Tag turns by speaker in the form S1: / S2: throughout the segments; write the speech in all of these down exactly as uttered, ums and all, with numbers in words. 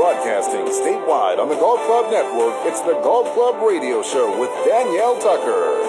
S1: Broadcasting statewide on the Golf Club Network, it's the Golf Club Radio Show with Danielle Tucker.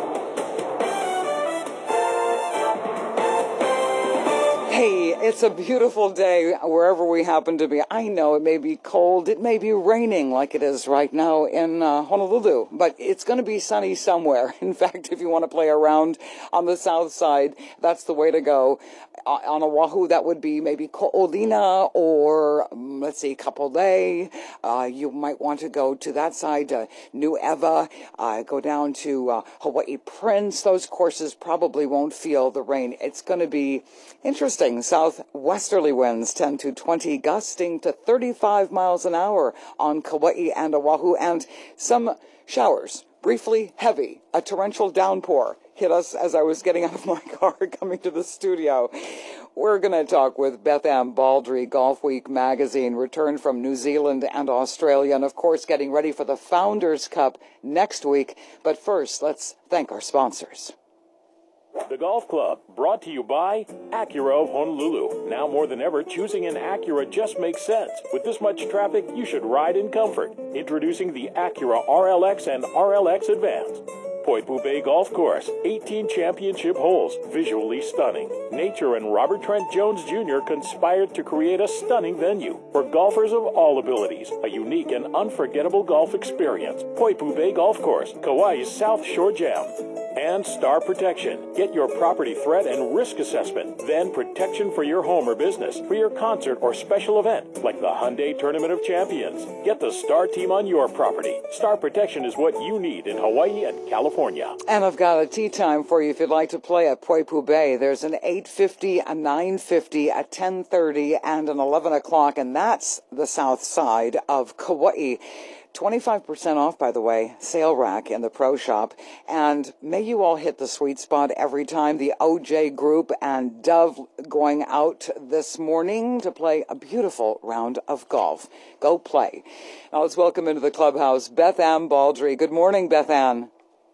S2: Hey, it's a beautiful day wherever we happen to be. I know it may be cold, it may be raining like it is right now in uh, Honolulu, but it's going to be sunny somewhere. In fact, if you want to play around on the south side, that's the way to go. Uh, on Oahu, that would be maybe Ko'olina or, um, let's see, Kapolei. Uh, you might want to go to that side, uh, Nu'ewa, uh, go down to uh, Hawaii Prince. Those courses probably won't feel the rain. It's going to be interesting. Southwesterly winds ten to twenty, gusting to thirty-five miles an hour on Kauai and Oahu, and some showers, briefly heavy, a torrential downpour hit us as I was getting out of my car coming to the studio. We're going to talk with Beth Ann Baldry, Golf Week magazine, returned from New Zealand and Australia, and of course getting ready for the Founders Cup next week. But first, let's thank our sponsors.
S3: The Golf Club, brought to you by Acura of Honolulu. Now more than ever, choosing an Acura just makes sense. With this much traffic, you should ride in comfort. Introducing the Acura R L X and R L X Advance. Poipu Bay Golf Course, eighteen championship holes, visually stunning. Nature and Robert Trent Jones Junior conspired to create a stunning venue for golfers of all abilities. A unique and unforgettable golf experience. Poipu Bay Golf Course, Kauai's South Shore Gem. And Star Protection. Get your property threat and risk assessment. Then protection for your home or business, for your concert or special event, like the Hyundai Tournament of Champions. Get the Star team on your property. Star Protection is what you need in Hawaii and California.
S2: And I've got a tee time for you if you'd like to play at Poipu Bay. There's an eight fifty, a nine fifty, a ten thirty, and an eleven o'clock, and that's the south side of Kauai. twenty-five percent off, by the way, sale rack in the pro shop. And may you all hit the sweet spot every time. The O J Group and Dove going out this morning to play a beautiful round of golf. Go play. Now let's welcome into the clubhouse Beth Ann Baldry. Good morning, Beth Ann.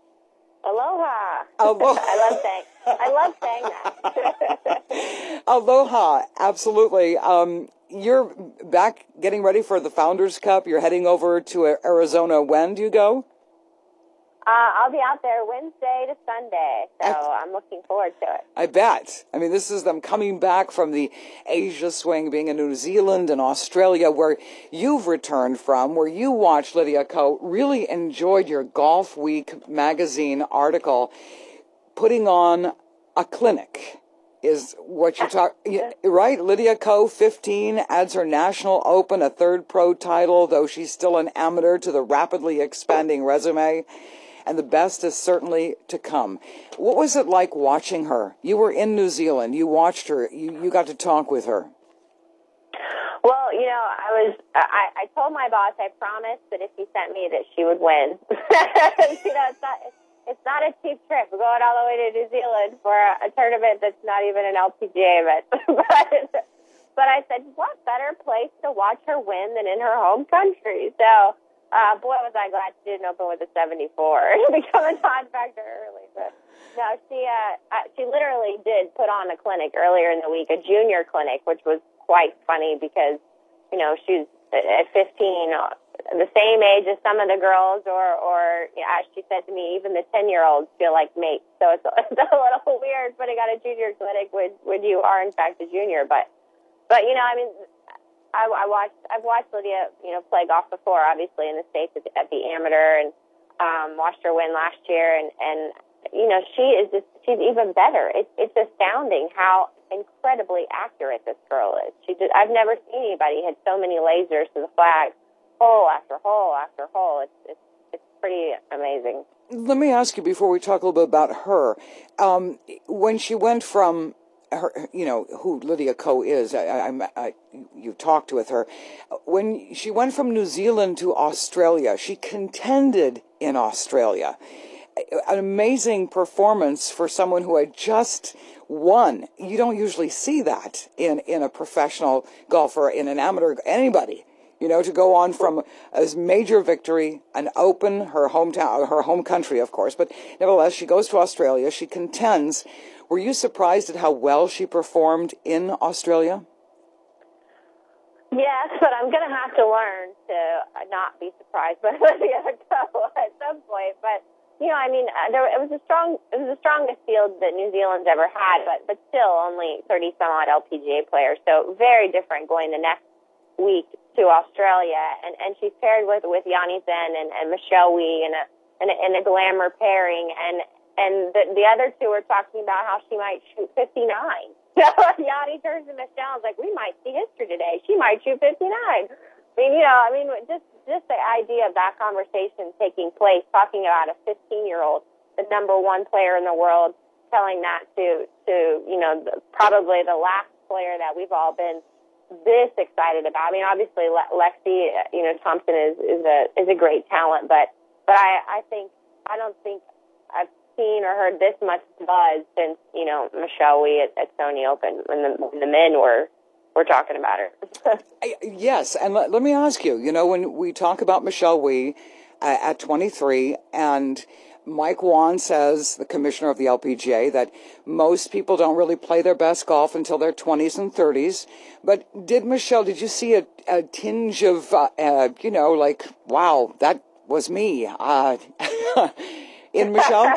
S4: Aloha.
S2: Aloha.
S4: I love saying I love saying that.
S2: Aloha, absolutely. Um, you're back getting ready for the Founders Cup. You're heading over to Arizona. When do you go?
S4: Uh, I'll be out there Wednesday to Sunday, so I, I'm looking forward to it.
S2: I bet. I mean, this is them coming back from the Asia swing, being in New Zealand and Australia, where you've returned from, where you watched Lydia Ko. Really enjoyed your Golf Week magazine article, putting on a clinic. Is what you talk, right? Lydia Ko, fifteen, adds her National Open, a third pro title, though she's still an amateur, to the rapidly expanding resume. And the best is certainly to come. What was it like watching her? You were in New Zealand. You watched her. You, you got to talk with her.
S4: Well, you know, I was, I, I told my boss, I promised that if he sent me that she would win. You know, it's not, it's not a cheap trip. We're going all the way to New Zealand for a, a tournament that's not even an L P G A event. but, but I said, what better place to watch her win than in her home country? So, uh, boy, was I glad she didn't open with a seventy-four and become a non-factor early. But no, she, uh, she literally did put on a clinic earlier in the week, a junior clinic, which was quite funny because, you know, she's at fifteen, the same age as some of the girls, or, or you know, as she said to me, even the ten-year-olds feel like mates. So it's, it's a little weird putting on a junior clinic when, when you are, in fact, a junior. But, but you know, I mean, I, I watched, I've watched Lydia, you know, play golf before, obviously, in the States at the, at the amateur, and um, watched her win last year. And, and, you know, she is just, she's even better. It, it's astounding how incredibly accurate this girl is. She did, I've never seen anybody hit so many lasers to the flag, hole after hole after hole. It's it's it's pretty amazing.
S2: Let me ask you before we talk a little bit about her. Um, when she went from her, you know, who Lydia Ko is, I, I, I, you talked with her. When she went from New Zealand to Australia, she contended in Australia. An amazing performance for someone who had just won. You don't usually see that in, in a professional golfer, in an amateur, anybody. You know, to go on from a major victory, an Open, her hometown, her home country, of course, but nevertheless, she goes to Australia, she contends. Were you surprised at how well she performed in Australia?
S4: Yes, but I'm going to have to learn to not be surprised by Lydia Ko at some point. But you know, I mean, uh, there it was a strong, it was the strongest field that New Zealand's ever had, but but still only thirty some odd L P G A players, so very different going the next week to Australia, and and she's paired with with Yanni Zen and, and Michelle Wie in a in a, in a glamour pairing, and and the, the other two are talking about how she might shoot fifty-nine. So Yanni turns to Michelle and is like, we might see history today. She might shoot fifty-nine. I mean, you know, I mean, just just the idea of that conversation taking place, talking about a fifteen-year-old, the number one player in the world, telling that to to you know the, probably the last player that we've all been this excited about. I mean, obviously Le- Lexi, you know, Thompson is is a is a great talent, but but I I think I don't think I've seen or heard this much buzz since you know Michelle Wie at, at Sony Open when the when the men were. We're talking about her.
S2: Yes, and let, let me ask you, you know, when we talk about Michelle Wie uh, at twenty-three, and Mike Whan says, the commissioner of the L P G A, that most people don't really play their best golf until their twenties and thirties. But did Michelle, did you see a, a tinge of, uh, uh, you know, like, wow, that was me uh, in Michelle?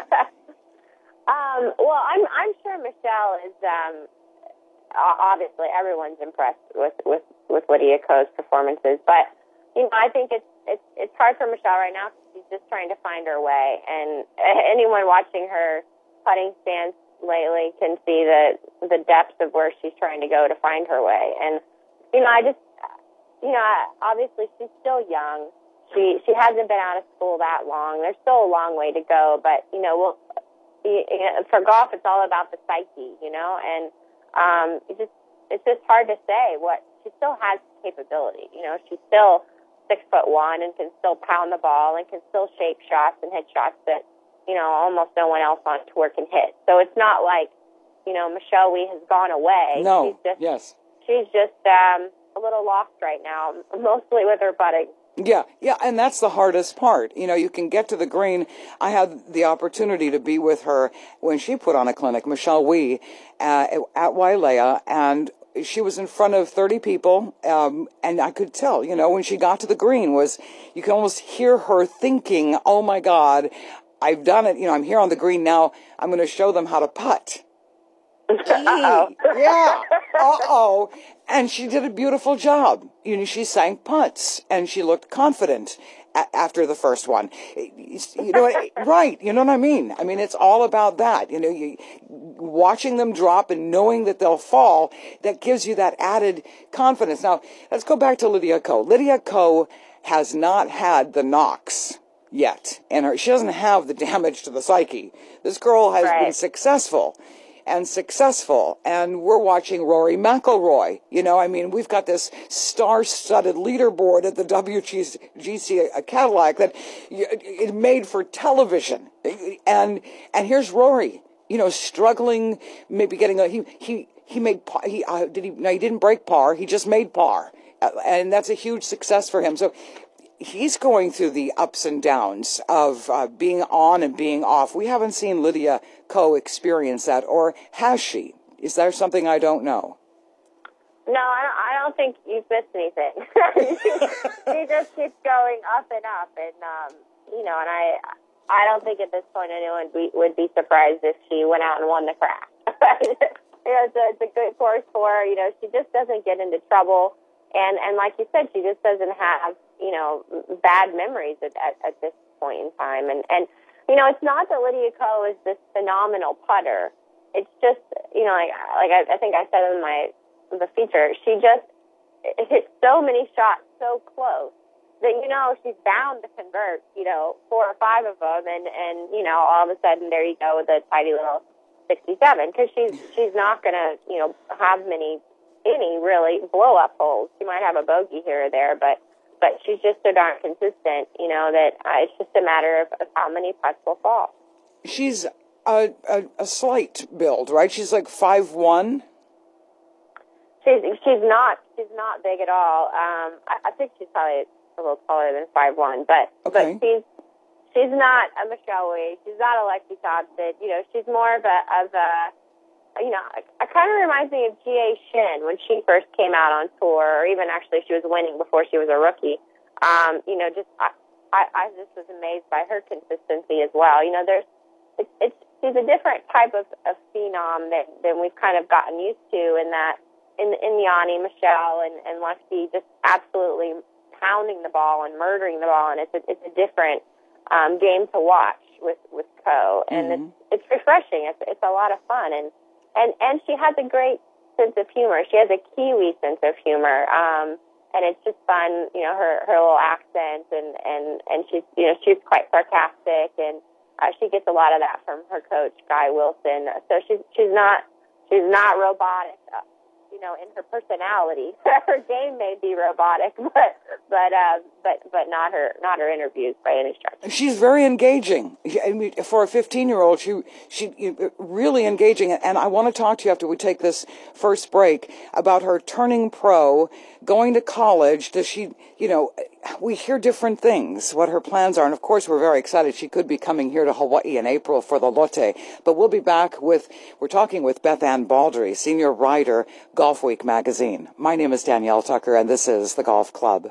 S4: um, well, I'm, I'm sure Michelle is... Um, obviously everyone's impressed with, with, with Lydia Ko's performances, but you know I think it's it's it's hard for Michelle right now because she's just trying to find her way, and anyone watching her putting stance lately can see the the depth of where she's trying to go to find her way. And you know I just you know obviously she's still young, she she hasn't been out of school that long, there's still a long way to go, but you know we'll you know, for golf it's all about the psyche, you know, and Um, it's just it's just hard to say what she still has capability. You know, she's still six foot one and can still pound the ball and can still shape shots and hit shots that you know almost no one else on tour can hit. So it's not like you know Michelle Wie has gone away.
S2: No.
S4: She's just,
S2: yes.
S4: She's just um, a little lost right now, mostly with her putting.
S2: Yeah, yeah, and that's the hardest part. You know, you can get to the green. I had the opportunity to be with her when she put on a clinic, Michelle Wie, uh, at Wailea, and she was in front of thirty people, um, and I could tell, you know, when she got to the green, was you can almost hear her thinking, oh, my God, I've done it. You know, I'm here on the green now. I'm going to show them how to putt.
S4: Uh-oh.
S2: Yeah. Uh-oh. And she did a beautiful job. You know, she sank putts, and she looked confident a- after the first one. You know, right. You know what I mean? I mean, it's all about that. You know, you watching them drop and knowing that they'll fall, that gives you that added confidence. Now, let's go back to Lydia Ko. Lydia Ko has not had the knocks yet, and her, she doesn't have the damage to the psyche. This girl has
S4: right.
S2: been successful. And successful, and we're watching Rory McIlroy. You know, I mean, we've got this star-studded leaderboard at the W G C Cadillac that it made for television. And and here's Rory, you know, struggling, maybe getting a he he he made par, he uh, did he no he didn't break par, he just made par, uh, and that's a huge success for him. So he's going through the ups and downs of uh, being on and being off. We haven't seen Lydia Ko experience that, or has she? Is there something I don't know?
S4: No, I don't, I don't think you've missed anything. She just keeps going up and up, and um, you know, and I, I don't think at this point anyone be, would be surprised if she went out and won the crack. You know, it's a, it's a good course for her. You know, she just doesn't get into trouble, and and like you said, she just doesn't have you know bad memories at at, at this point in time, and and. You know, it's not that Lydia Ko is this phenomenal putter. It's just, you know, like, like I, I think I said in my the feature, she just hits so many shots so close that, you know, she's bound to convert, you know, four or five of them, and, and you know, all of a sudden there you go with a tidy little sixty-seven, because she's, she's not going to, you know, have many, any really blow-up holes. She might have a bogey here or there, but But she's just so darn consistent, you know, that uh, it's just a matter of, of how many putts will fall.
S2: She's a, a, a slight build, right? She's like five one.
S4: She's she's not she's not big at all. Um, I, I think she's probably a little taller than five one, but
S2: okay.
S4: but she's she's not a Michelle Wie. She's not a Lexi Thompson. You know, she's more of a of a you know, it, it kind of reminds me of G A Shin when she first came out on tour, or even actually she was winning before she was a rookie. Um, you know, just I, I, I just was amazed by her consistency as well. You know, there's it's, it's she's a different type of, of phenom than, than we've kind of gotten used to in that in in Yanni, Michelle, and, and Lexi just absolutely pounding the ball and murdering the ball, and it's a, it's a different um, game to watch with with Ko, and mm-hmm. it's it's refreshing. It's it's a lot of fun, and and and she has a great sense of humor. She has a Kiwi sense of humor, um, and it's just fun. You know, her her little accent, and and and she's you know she's quite sarcastic, and uh, she gets a lot of that from her coach Guy Wilson. So she's she's not she's not robotic. Uh, you know, in her personality. Her game may be robotic, but but uh, but but not her not her interviews by any stretch.
S2: She's very engaging. I mean, for a fifteen-year-old, she she really engaging. And I want to talk to you after we take this first break about her turning pro, going to college. Does she, you know, we hear different things, what her plans are. And of course, we're very excited. She could be coming here to Hawaii in April for the Lotte. But we'll be back with, we're talking with Beth Ann Baldry, senior writer, Golf Week magazine. My name is Danielle Tucker, and this is The Golf Club.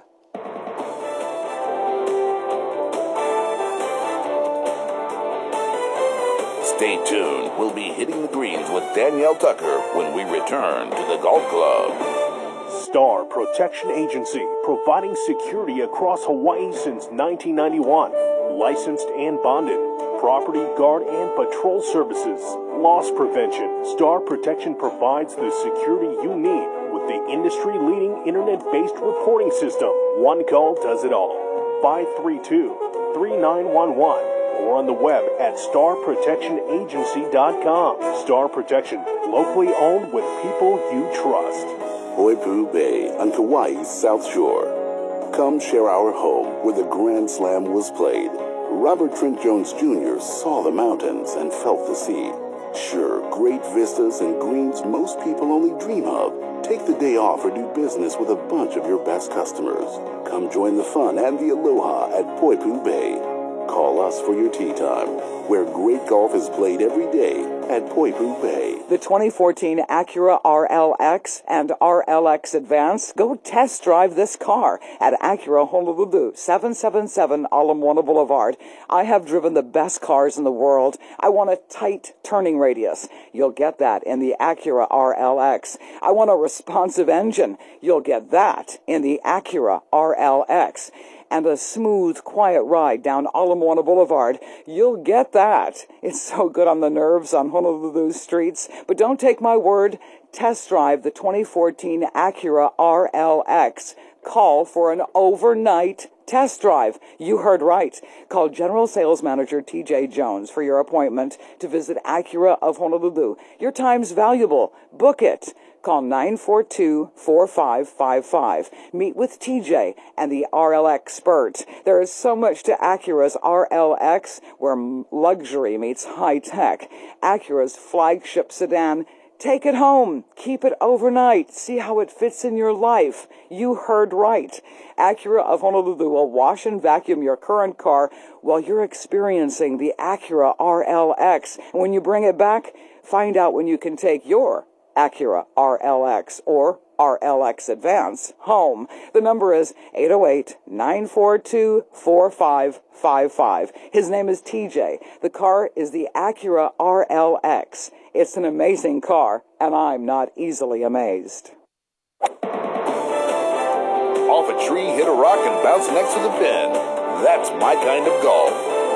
S1: Stay tuned. We'll be hitting the greens with Danielle Tucker when we return to the Golf Club.
S3: Star Protection Agency, providing security across Hawaii since nineteen ninety-one. Licensed and bonded. Property guard and patrol services. Loss prevention. Star Protection provides the security you need with the industry-leading internet-based reporting system. One call does it all. five three two, three nine one one or on the web at star protection agency dot com. Star Protection, locally owned with people you trust.
S5: Poipu Bay on Kauai's South Shore. Come share our home where the Grand Slam was played. Robert Trent Jones Junior saw the mountains and felt the sea. Sure, great vistas and greens most people only dream of. Take the day off or do business with a bunch of your best customers. Come join the fun and the aloha at Poipu Bay. Call us for your tee time, where great golf is played every day at Poipu Bay.
S2: The twenty fourteen Acura R L X and R L X Advance. Go test drive this car at Acura Honolulu, seven seventy-seven Ala Moana Boulevard. I have driven the best cars in the world. I want a tight turning radius. You'll get that in the Acura R L X. I want a responsive engine. You'll get that in the Acura R L X. And a smooth, quiet ride down Ala Moana Boulevard. You'll get that. It's so good on the nerves on Honolulu streets. But don't take my word. Test drive the twenty fourteen Acura R L X. Call for an overnight test drive. You heard right. Call General Sales Manager T J Jones for your appointment to visit Acura of Honolulu. Your time's valuable. Book it. Call nine four two, four five five five. Meet with T J and the R L expert. There is so much to Acura's R L X where luxury meets high tech. Acura's flagship sedan. Take it home. Keep it overnight. See how it fits in your life. You heard right. Acura of Honolulu will wash and vacuum your current car while you're experiencing the Acura R L X. And when you bring it back, find out when you can take your Acura R L X or R L X Advance home. The number is eight oh eight, nine four two, four five five five. His name is T J. The car is the Acura R L X. It's an amazing car, and I'm not easily amazed.
S1: Off a tree, hit a rock, and bounce next to the pin. That's my kind of golf.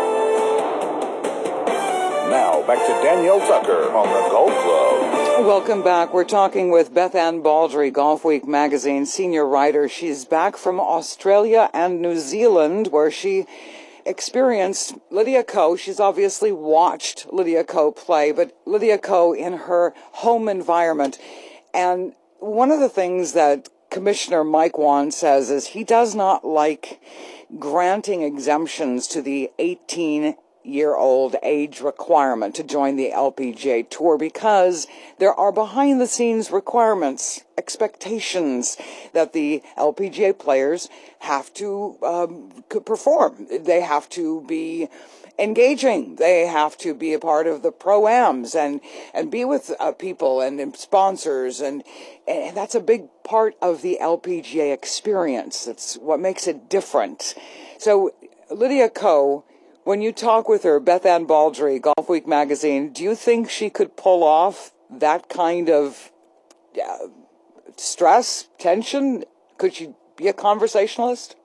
S1: Now, back to Danielle Tucker on the Golf Club.
S2: Welcome back. We're talking with Beth Ann Baldry, Golf Week magazine senior writer. She's back from Australia and New Zealand, where she experienced Lydia Ko. She's obviously watched Lydia Ko play, but Lydia Ko in her home environment. And one of the things that Commissioner Mike Wan says is he does not like granting exemptions to the eighteen year old age requirement to join the L P G A Tour, because there are behind the scenes requirements, expectations that the L P G A players have to um, perform. They have to be engaging. They have to be a part of the pro-ams and, and be with uh, people and, and sponsors. And, and that's a big part of the L P G A experience. It's what makes it different. So Lydia Ko, when you talk with her, Beth Ann Baldry, Golf Week magazine, do you think she could pull off that kind of uh, stress, tension? Could she be a conversationalist?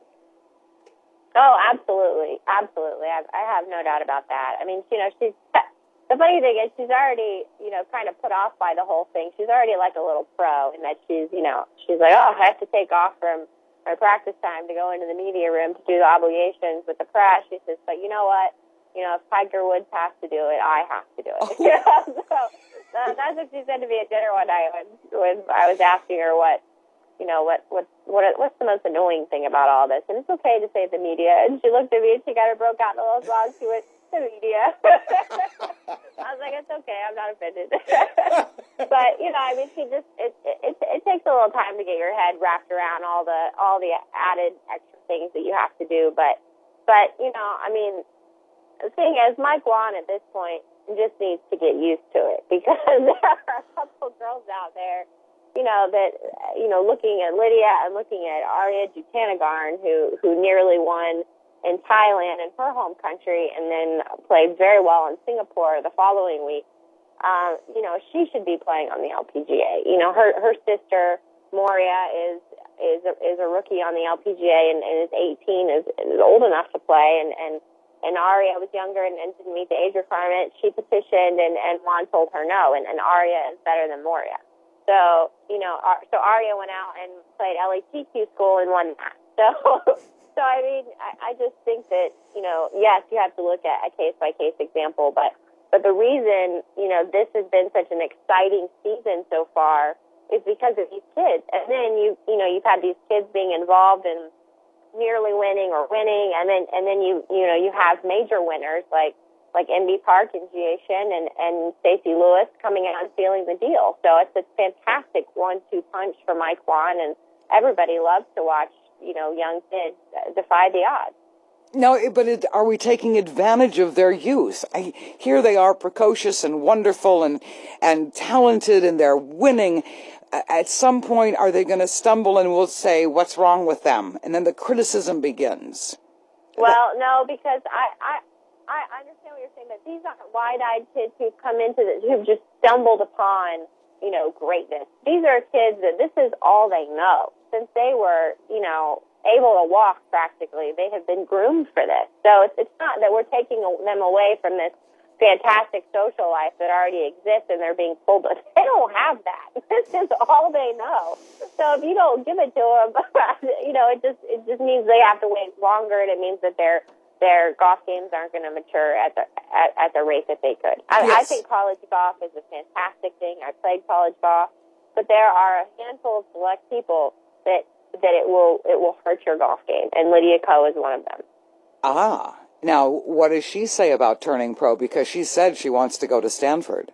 S4: Oh, absolutely. Absolutely. I, I have no doubt about that. I mean, you know, she's, the funny thing is she's already, you know, kind of put off by the whole thing. She's already like a little pro in that she's, you know, she's like, oh, I have to take off from my practice time to go into the media room to do the obligations with the press. She says, but you know what? You know, if Tiger Woods has to do it, I have to do it. Oh. You know? So that, that's what she said to me at dinner one night when, when I was asking her what, you know, what, what, what, what's the most annoying thing about all this? And it's okay to say the media. And she looked at me and she kind of broke out in a little song. She went, the media. I was like, it's okay. I'm not offended. But, you know, I mean, she just, it, it, it takes a little time to get your head wrapped around all the, all the added extra things that you have to do. But, but, you know, I mean, the thing is, Mike Whan at this point just needs to get used to it, because there are a couple girls out there, you know, that, you know, looking at Lydia and looking at Arya Jutanugarn, who, who nearly won in Thailand, in her home country, and then played very well in Singapore the following week. Um, you know, she should be playing on the L P G A. You know, her her sister Moria is is a, is a rookie on the L P G A and, and is eighteen, is, is old enough to play, and and and Arya was younger and, and didn't meet the age requirement. She petitioned, and and Whan told her no, and, and Arya is better than Moria. So you know, so Arya went out and played L A T Q school and won that. So. So, I mean, I, I just think that, you know, yes, you have to look at a case-by-case example, but, but the reason, you know, this has been such an exciting season so far is because of these kids. And then, you you know, you've had these kids being involved in nearly winning or winning, and then, and then you, you know, you have major winners like, like Inbee Park and Jia Shin and, and Stacey Lewis coming out and sealing the deal. So it's a fantastic one two punch for Mike Whan, and everybody loves to watch, you know, young kids defy the odds.
S2: No, but it, are we taking advantage of their youth? I, here they are, precocious and wonderful and and talented, and they're winning. At some point, are they going to stumble and we'll say, what's wrong with them? And then the criticism begins.
S4: Well, no, because I, I, I understand what you're saying, but these aren't wide-eyed kids who've come into this, who've just stumbled upon, you know, greatness. These are kids that this is all they know. Since they were, you know, able to walk practically, they have been groomed for this. So it's, it's not that we're taking them away from this fantastic social life that already exists and they're being pulled. They don't have that. This is all they know. So if you don't give it to them, you know, it just it just means they have to wait longer, and it means that their their golf games aren't going to mature at the at, at the rate that they could. I, yes. I think college golf is a fantastic thing. I played college golf, but there are a handful of select people that that it will it will hurt your golf game, and Lydia Ko is one of them.
S2: Ah, now what does she say about turning pro? Because she said she wants to go to Stanford.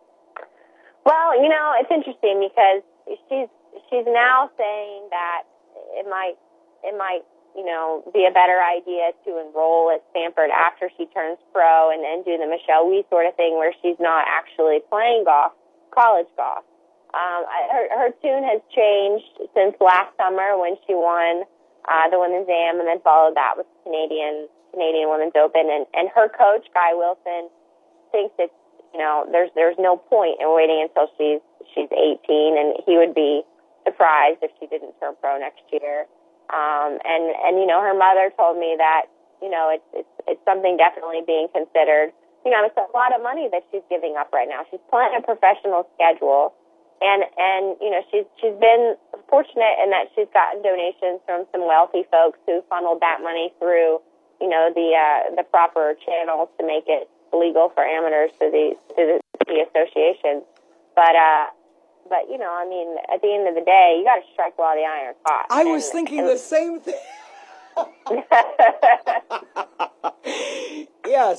S4: Well, you know, it's interesting because she's she's now saying that it might it might you know be a better idea to enroll at Stanford after she turns pro and then do the Michelle Wie sort of thing, where she's not actually playing golf, college golf. Um, her, her tune has changed since last summer when she won uh, the Women's Am, and then followed that with the Canadian Canadian Women's Open. And, and her coach, Guy Wilson, thinks that you know there's there's no point in waiting until she's she's eighteen, and he would be surprised if she didn't turn pro next year. Um, and and you know her mother told me that you know it's it's it's something definitely being considered. You know, it's a lot of money that she's giving up right now. She's playing a professional schedule. And, and, you know, she's, she's been fortunate in that she's gotten donations from some wealthy folks who funneled that money through, you know, the, uh, the proper channels to make it legal for amateurs through the, through the, the association. But, uh, but, you know, I mean, at the end of the day, you got to strike while the iron's hot.
S2: I
S4: and,
S2: was thinking
S4: and,
S2: the same thing. Yes.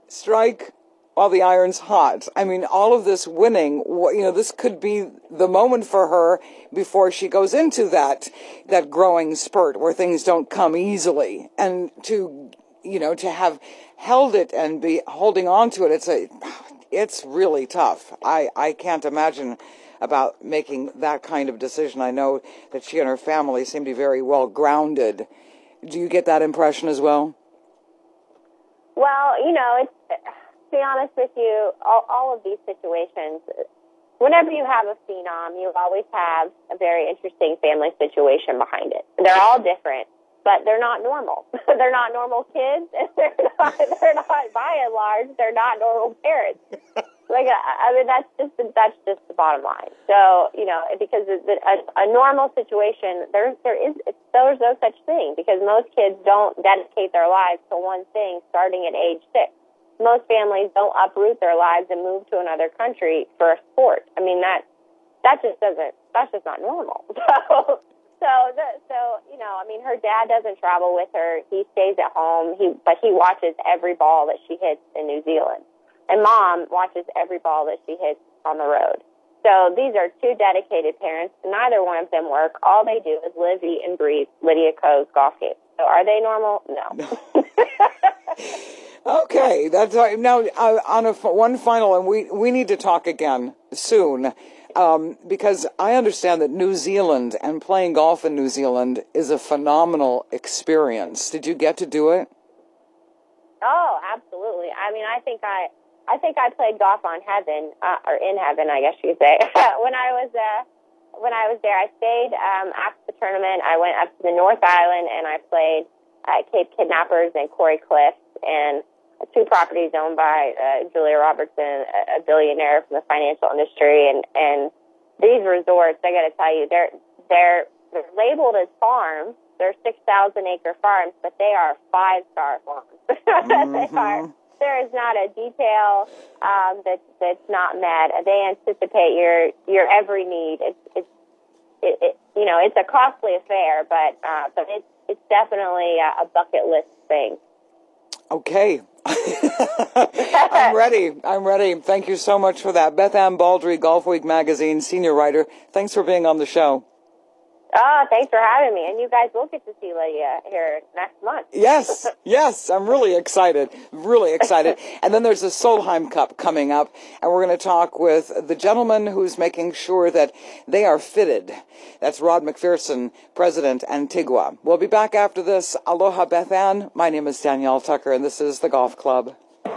S2: strike while the iron's hot. I mean, all of this winning, you know, this could be the moment for her before she goes into that that growing spurt where things don't come easily. And to, you know, to have held it and be holding on to it, it's a, it's really tough. I, I can't imagine about making that kind of decision. I know that she and her family seem to be very well grounded. Do you get that impression as well?
S4: Well, you know, it's, to be honest with you, all, all of these situations, whenever you have a phenom, you always have a very interesting family situation behind it. They're all different, but they're not normal. They're not normal kids, and they're not, they're not, by and large, they're not normal parents. Like, I mean, that's just that's just the bottom line. So, you know, because a, a normal situation, there there is there's no such thing, because most kids don't dedicate their lives to one thing starting at age six. Most families don't uproot their lives and move to another country for a sport. I mean, that that just doesn't that's just not normal. So, so the, so you know, I mean, her dad doesn't travel with her. He stays at home. He but he watches every ball that she hits in New Zealand. And Mom watches every ball that she hits on the road. So these are two dedicated parents. Neither one of them work. All they do is live, eat, and breathe Lydia Ko's golf game. So are they normal? No.
S2: Okay, that's right. Now uh, on a one final, and we we need to talk again soon, um, because I understand that New Zealand and playing golf in New Zealand is a phenomenal experience. Did you get to do it?
S4: Oh, absolutely. I mean, I think I. I think I played golf on heaven, uh, or in heaven, I guess you could say. when I was uh, when I was there, I stayed um, after the tournament. I went up to the North Island and I played uh, Cape Kidnappers and Quarry Cliffs, and two properties owned by uh, Julia Robertson, a, a billionaire from the financial industry. And, and these resorts, I got to tell you, they're they're they're labeled as farms. They're six thousand acre farms, but they are five star farms. Mm-hmm. They are. There is not a detail um, that that's not met. They anticipate your your every need. It's it's it, it, you know it's a costly affair, but uh, but it's it's definitely a, a bucket list thing.
S2: Okay, I'm ready. I'm ready. Thank you so much for that, Beth Ann Baldry, Golf Week magazine senior writer. Thanks for being on the show.
S4: Oh, thanks for having me. And you guys will get to see Lydia here next month.
S2: Yes, yes. I'm really excited, really excited. And then there's the Solheim Cup coming up, and we're going to talk with the gentleman who's making sure that they are fitted. That's Rod McPherson, President Antigua. We'll be back after this. Aloha, Beth Ann. My name is Danielle Tucker, and this is The Golf Club.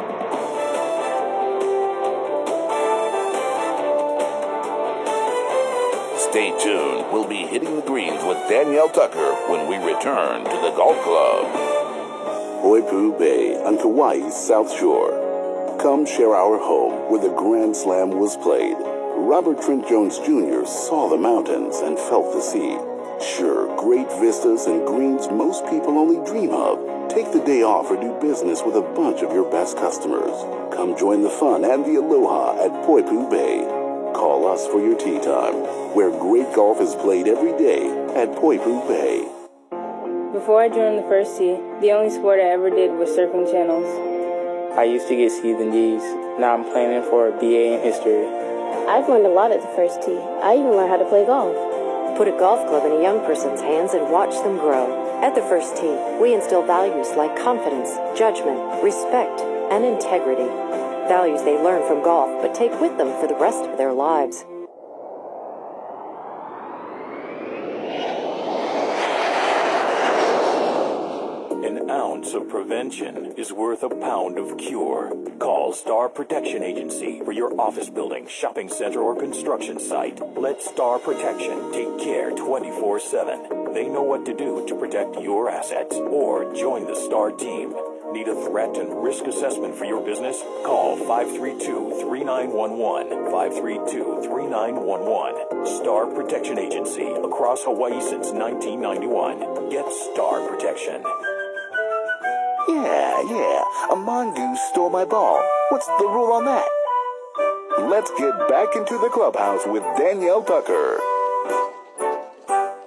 S1: Stay tuned. We'll be hitting the greens with Danielle Tucker when we return to the Golf Club.
S5: Poipu Bay on Kauai's South Shore. Come share our home where the Grand Slam was played. Robert Trent Jones Junior saw the mountains and felt the sea. Sure, great vistas and greens most people only dream of. Take the day off or do business with a bunch of your best customers. Come join the fun and the aloha at Poipu Bay. Call us for your tee time, where great golf is played every day at Poipu Bay.
S6: Before I joined the First Tee, the only sport I ever did was surfing channels.
S7: I used to get C's and D's. Now I'm planning for a B A in history.
S8: I've learned a lot at the First Tee. I even learned how to play golf.
S9: Put a golf club in a young person's hands and watch them grow. At the First Tee, we instill values like confidence, judgment, respect, and integrity. Values they learn from golf, but take with them for the rest of their lives.
S3: An ounce of prevention is worth a pound of cure. Call Star Protection Agency for your office building, shopping center, or construction site. Let Star Protection take care twenty-four seven. They know what to do to protect your assets. Or join the Star team. Need a threat and risk assessment for your business? Call five three two, three nine one one, five three two, three nine one one. Star Protection Agency, across Hawaii since nineteen ninety-one. Get Star Protection.
S5: Yeah, yeah, a mongoose stole my ball. What's the rule on that? Let's get back into the clubhouse with Danielle Tucker.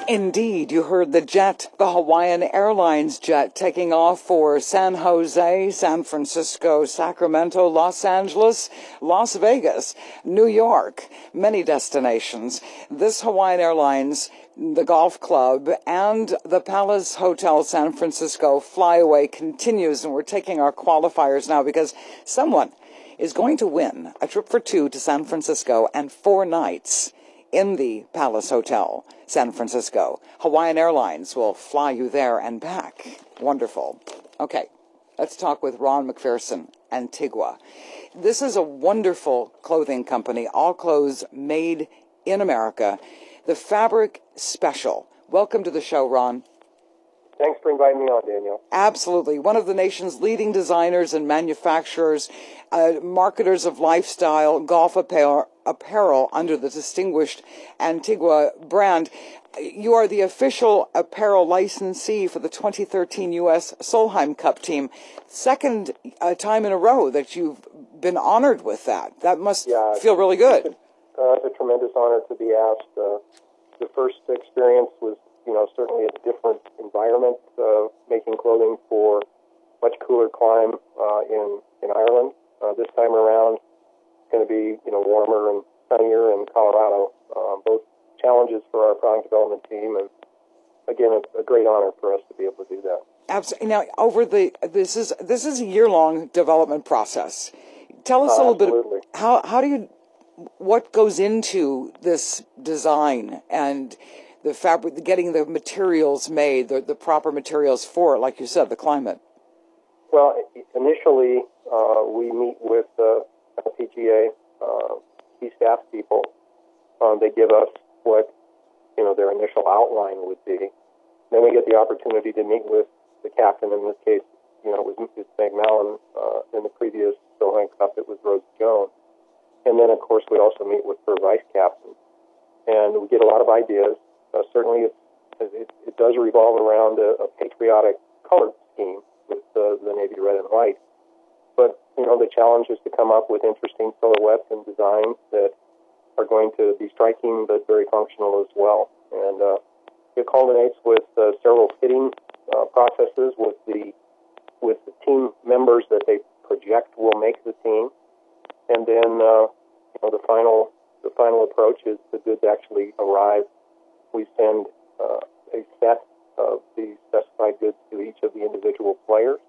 S2: Indeed, you heard the jet, the Hawaiian Airlines jet, taking off for San Jose, San Francisco, Sacramento, Los Angeles, Las Vegas, New York, many destinations. This Hawaiian Airlines, the golf club, and the Palace Hotel San Francisco flyaway continues, and we're taking our qualifiers now because someone is going to win a trip for two to San Francisco and four nights in the Palace Hotel, San Francisco. Hawaiian Airlines will fly you there and back. Wonderful. Okay, let's talk with Ron McPherson, Antigua. This is a wonderful clothing company, all clothes made in America. The Fabric Special. Welcome to the show, Ron.
S10: Thanks for inviting me on, Danielle.
S2: Absolutely. One of the nation's leading designers and manufacturers, uh, marketers of lifestyle, golf apparel, apparel under the distinguished Antigua brand. You are the official apparel licensee for the twenty thirteen U S Solheim Cup team. Second uh, time in a row that you've been honored with that. That must
S10: yeah,
S2: feel really good.
S10: It's a, uh, it's a tremendous honor to be asked. Uh, the first experience was, you know, certainly a different environment, uh, making clothing for much cooler climate uh, in, in Ireland. Uh, this time around, it's going to be, you know, warmer and sunnier in Colorado. Uh, both challenges for our product development team, and again, a, a great honor for us to be able to do that.
S2: Absolutely. Now, over the this is this is a year-long development process. Tell us uh, a little
S10: absolutely.
S2: bit how how do you what goes into this design and the fabric, getting the materials made, the, the proper materials for it, like you said, the climate?
S10: Well, initially, uh, we meet with uh, L P G A, uh, key staff people. Um, they give us what, you know, their initial outline would be. Then we get the opportunity to meet with the captain. In this case, you know, it was, it was Meg Mallon. Uh, in the previous Solheim Cup, it was Rose Jones. And then, of course, we also meet with her vice captain. And we get a lot of ideas. Uh, certainly, it, it, it does revolve around a, a patriotic color scheme with uh, the navy red and white. But, you know, the challenge is to come up with interesting silhouettes and designs that are going to be striking but very functional as well. And uh, it culminates with uh, several fitting uh, processes with the with the team members that they project will make the team. And then, uh, you know, the final the final approach is the goods actually arrive. We send uh, a set of the specified goods to each of the individual players,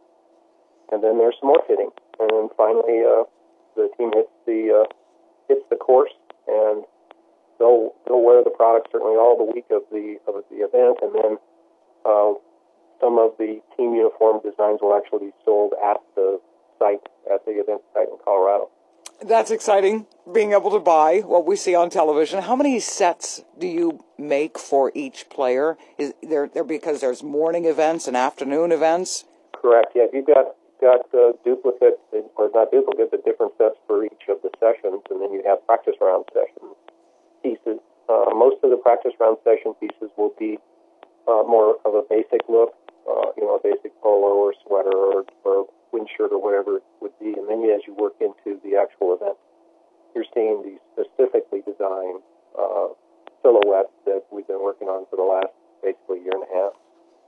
S10: and then there's some more fitting. And then finally, uh, the team hits the uh, hits the course, and they'll they'll wear the product certainly all the week of the of the event, and then uh, some of the team uniform designs will actually be sold at the site at the event site in Colorado.
S2: That's exciting, being able to buy what we see on television. How many sets do you make for each player? Is there there because there's morning events and afternoon events?
S10: Correct. Yeah, you've got got uh, duplicate, or not duplicate, but different sets for each of the sessions, and then you have practice round session pieces. Uh, most of the practice round session pieces will be uh, more of a basic look, uh, you know, a basic polo or sweater or, or wind shirt or whatever it would be. And then as you work into the actual event, you're seeing these specifically designed uh, silhouettes that we've been working on for the last basically year and a half.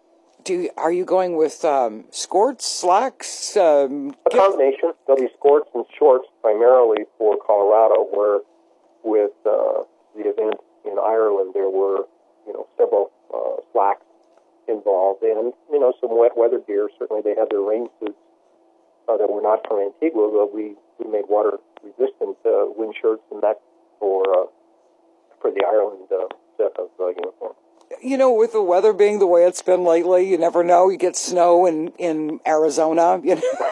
S2: Do you, are you going with um, skirts, slacks? Um,
S10: a combination. There'll be skirts and shorts primarily for Colorado, where with uh, the event in Ireland there were, you know, several uh, slacks involved, and you know, some wet weather gear. Certainly, they had their rain suits uh, that were not from Antigua, but we, we made water resistant uh, wind shirts and that for uh, for the Ireland uh, set of uh, uniforms.
S2: You know, with the weather being the way it's been lately, you never know. You get snow in, in Arizona. You know?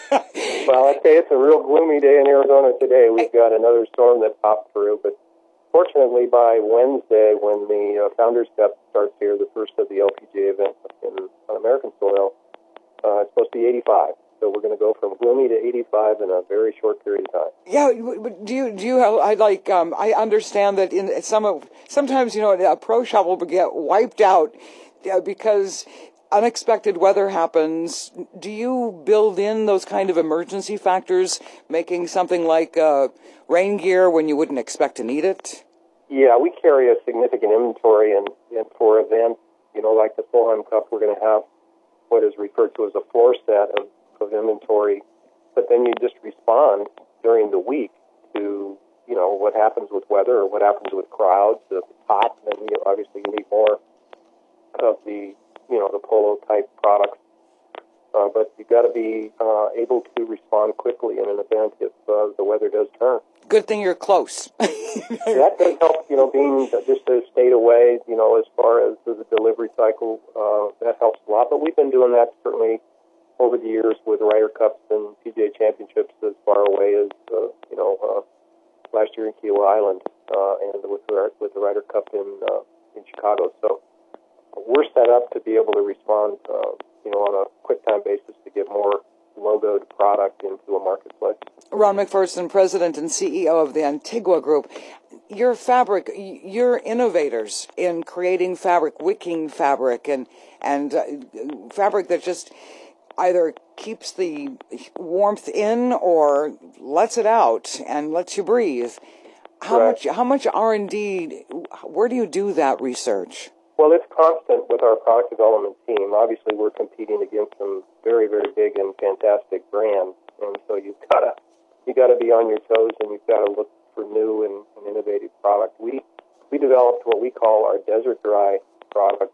S10: Well, I'd say it's a real gloomy day in Arizona today. We've got another storm that popped through. But fortunately, by Wednesday, when the uh, Founders Cup starts here, the first of the L P G A events in, on American soil, uh, it's supposed to be eighty-five. So we're going to go from gloomy to eighty-five in a very short period of time.
S2: Yeah, but do you do you have, I like um, I understand that in some of sometimes you know a pro shop will get wiped out because unexpected weather happens. Do you build in those kind of emergency factors, making something like uh, rain gear when you wouldn't expect to need it?
S10: Yeah, we carry a significant inventory, and, and for events, you know, like the Solheim Cup, we're going to have what is referred to as a floor set of, of inventory, but then you just respond during the week to, you know, what happens with weather or what happens with crowds. If it's hot, then you, obviously you need more of the, you know, the polo-type products. Uh, but you've got to be uh, able to respond quickly in an event if uh, the weather does turn.
S2: Good thing you're close.
S10: That does help, you know, being just a state away, you know, as far as the delivery cycle, uh, that helps a lot. But we've been doing that certainly over the years with Ryder Cups and P G A Championships as far away as, uh, you know, uh, last year in Kiowa Island uh, and with the, with the Ryder Cup in, uh, in Chicago. So we're set up to be able to respond, uh, you know, on a quick-time basis to get more logoed product into a marketplace.
S2: Ron McPherson, President and C E O of the Antigua Group. Your fabric, you're innovators in creating fabric, wicking fabric, and and uh, fabric that just either keeps the warmth in or lets it out and lets you breathe. How
S10: right.
S2: much? How much R and D? Where do you do that research?
S10: Well, it's constant with our product development team. Obviously, we're competing against some very, very big and fantastic brands, and so you've got to you got to be on your toes, and you've got to look for new and, and innovative product. We we developed what we call our Desert Dry product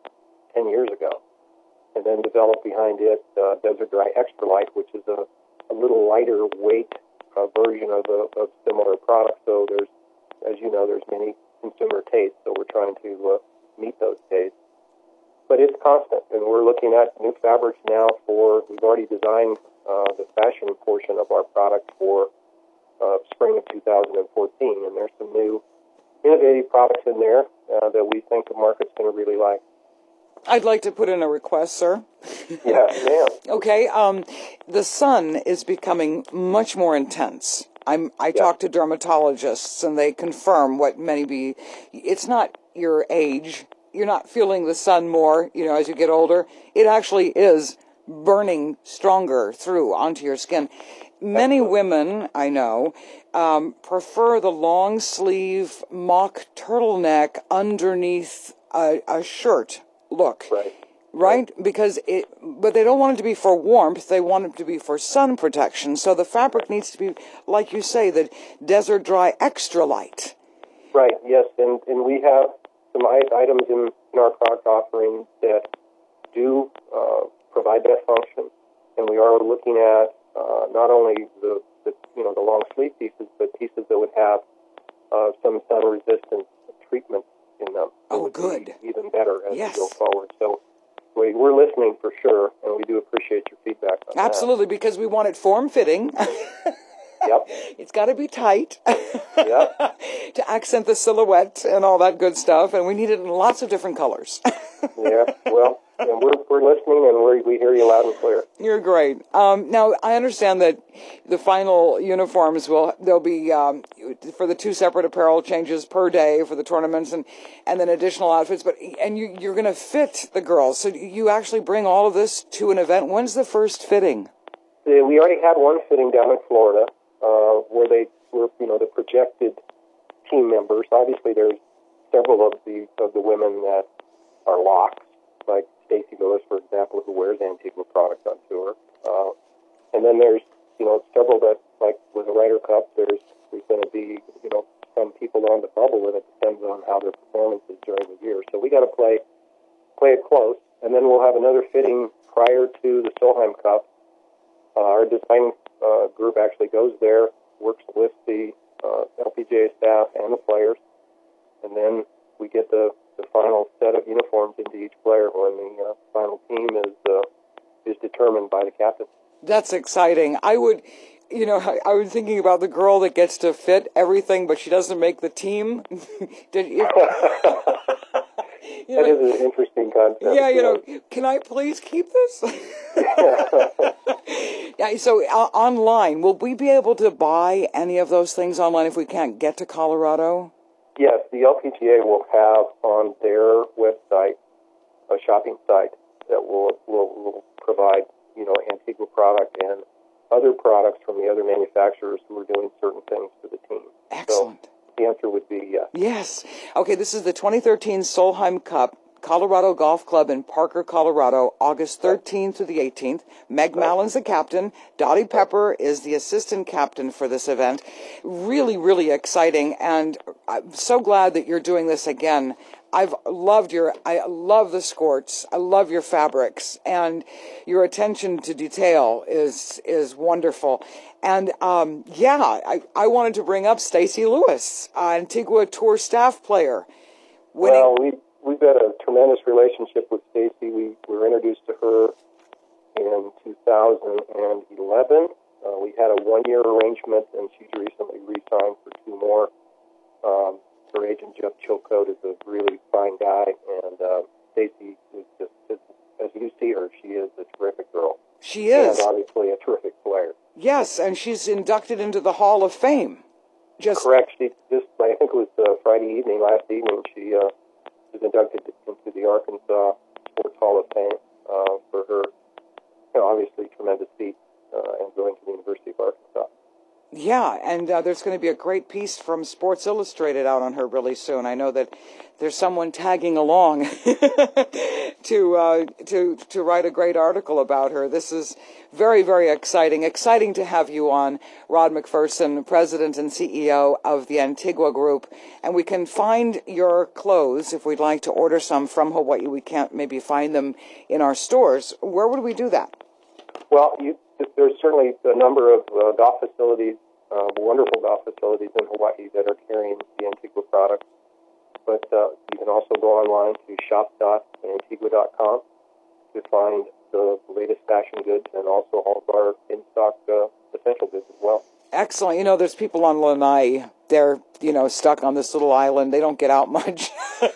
S10: ten years ago, and then developed behind it uh, Desert Dry Extra Light, which is a, a little lighter weight uh, version of a of similar product. So there's, as you know, there's many consumer tastes. So we're trying to uh, meet those tastes. But it's constant, and we're looking at new fabrics now for, we've already designed uh, the fashion portion of our product for uh, spring of two thousand fourteen, and there's some new innovative products in there uh, that we think the market's going to really like.
S2: I'd like to put in a request, sir.
S10: Yeah, ma'am.
S2: Okay, um, the sun is becoming much more intense. I'm, I
S10: yeah.
S2: talk to dermatologists, and they confirm what many be. It's not your age. You're not feeling the sun more, you know, as you get older. It actually is burning stronger through onto your skin. Many women, I know, um, prefer the long sleeve mock turtleneck underneath a, a shirt look.
S10: Right.
S2: Right? Because it, but they don't want it to be for warmth. They want it to be for sun protection. So the fabric needs to be, like you say, the Desert Dry Extra Light.
S10: Right, yes. And, and we have some items in, in our product offering that do uh, provide that function. And we are looking at uh, not only the, the, you know, the long sleeve pieces, but pieces that would have uh, some sun resistant treatment in them.
S2: Oh, good.
S10: Even better as
S2: yes.
S10: we go forward. So we, we're listening for sure, and we do appreciate your feedback on
S2: Absolutely,
S10: that.
S2: because we want it form-fitting.
S10: Yep.
S2: It's got to be tight.
S10: Yep.
S2: To accent the silhouette and all that good stuff, and we need it in lots of different colors.
S10: Yeah, well, and we're, we're listening, and we're, we hear you loud and clear.
S2: You're great. Um, now, I understand that the final uniforms will, there'll be, um, for the two separate apparel changes per day for the tournaments, and, and then additional outfits, but, and you, you're going to fit the girls, so you actually bring all of this to an event. When's the first fitting?
S10: Uh, we already had one fitting down in Florida, uh, where they were, you know, the projected team members. Obviously, there's several of the, of the women that are locks, like Stacey Lewis, for example, who wears Antigua products on tour. Uh, and then there's, you know, several that, like with the Ryder Cup, there's, there's going to be, you know, some people on the bubble, and it depends on how their performance is during the year. So we got to play play it close. And then we'll have another fitting prior to the Solheim Cup. Uh, our design uh, group actually goes there, works with the uh, L P G A staff and the players, and then we get the the final set of uniforms into each player when the uh, final team is uh, is determined by the captain. That's
S2: exciting. I would, you know, I, I was thinking about the girl that gets to fit everything, but she doesn't make the team. Did you? You know,
S10: that is an interesting concept.
S2: Yeah, you know, can I please keep this? Yeah, so uh, online, will we be able to buy any of those things online if we can't get to Colorado?
S10: Yes, the L P G A will have on their website a shopping site that will will, will provide, you know, Antigua product and other products from the other manufacturers who are doing certain things for the team.
S2: Excellent.
S10: So the answer would be yes.
S2: Yes. Okay, this is the twenty thirteen Solheim Cup, Colorado Golf Club in Parker, Colorado, August thirteenth through the eighteenth. Meg Mallon's the captain. Dottie Pepper is the assistant captain for this event. Really, really exciting, and I'm so glad that you're doing this again. I've loved your, I love the skirts, I love your fabrics, and your attention to detail is is wonderful. And um, yeah, I, I wanted to bring up Stacy Lewis, uh, Antigua Tour staff player. Winning.
S10: Well, we, we've got a tremendous relationship with Stacy. We were introduced to her in two thousand eleven. Uh, we had a one-year arrangement, and she's recently re-signed for two more. Um, her agent, Jeff Chilcote, is a really fine guy, and uh, Stacy is just, as you see her, she is a terrific girl.
S2: She is.
S10: And obviously a terrific player.
S2: Yes, and she's inducted into the Hall of Fame. Just
S10: Correct. She just, I think it was uh, Friday evening, last evening, she uh, was inducted into the Arkansas Sports Hall of Fame uh, for her, you know, obviously tremendous feat uh, and going to the University of Arkansas.
S2: Yeah, and uh, there's going to be a great piece from Sports Illustrated out on her really soon. I know that there's someone tagging along to uh, to to write a great article about her. This is very, very exciting. Exciting to have you on, Rod McPherson, President and C E O of the Antigua Group. And we can find your clothes if we'd like to order some from Hawaii. We can't maybe find them in our stores. Where would we do that?
S10: Well, you, there's certainly a number of uh, golf facilities, uh, wonderful golf facilities in Hawaii that are carrying the Antigua products. But uh, you can also go online to shop dot antigua dot com to find the latest fashion goods and also all of our in-stock uh, essential goods as well.
S2: Excellent. You know, there's people on Lanai. They're, you know, stuck on this little island. They don't get out much.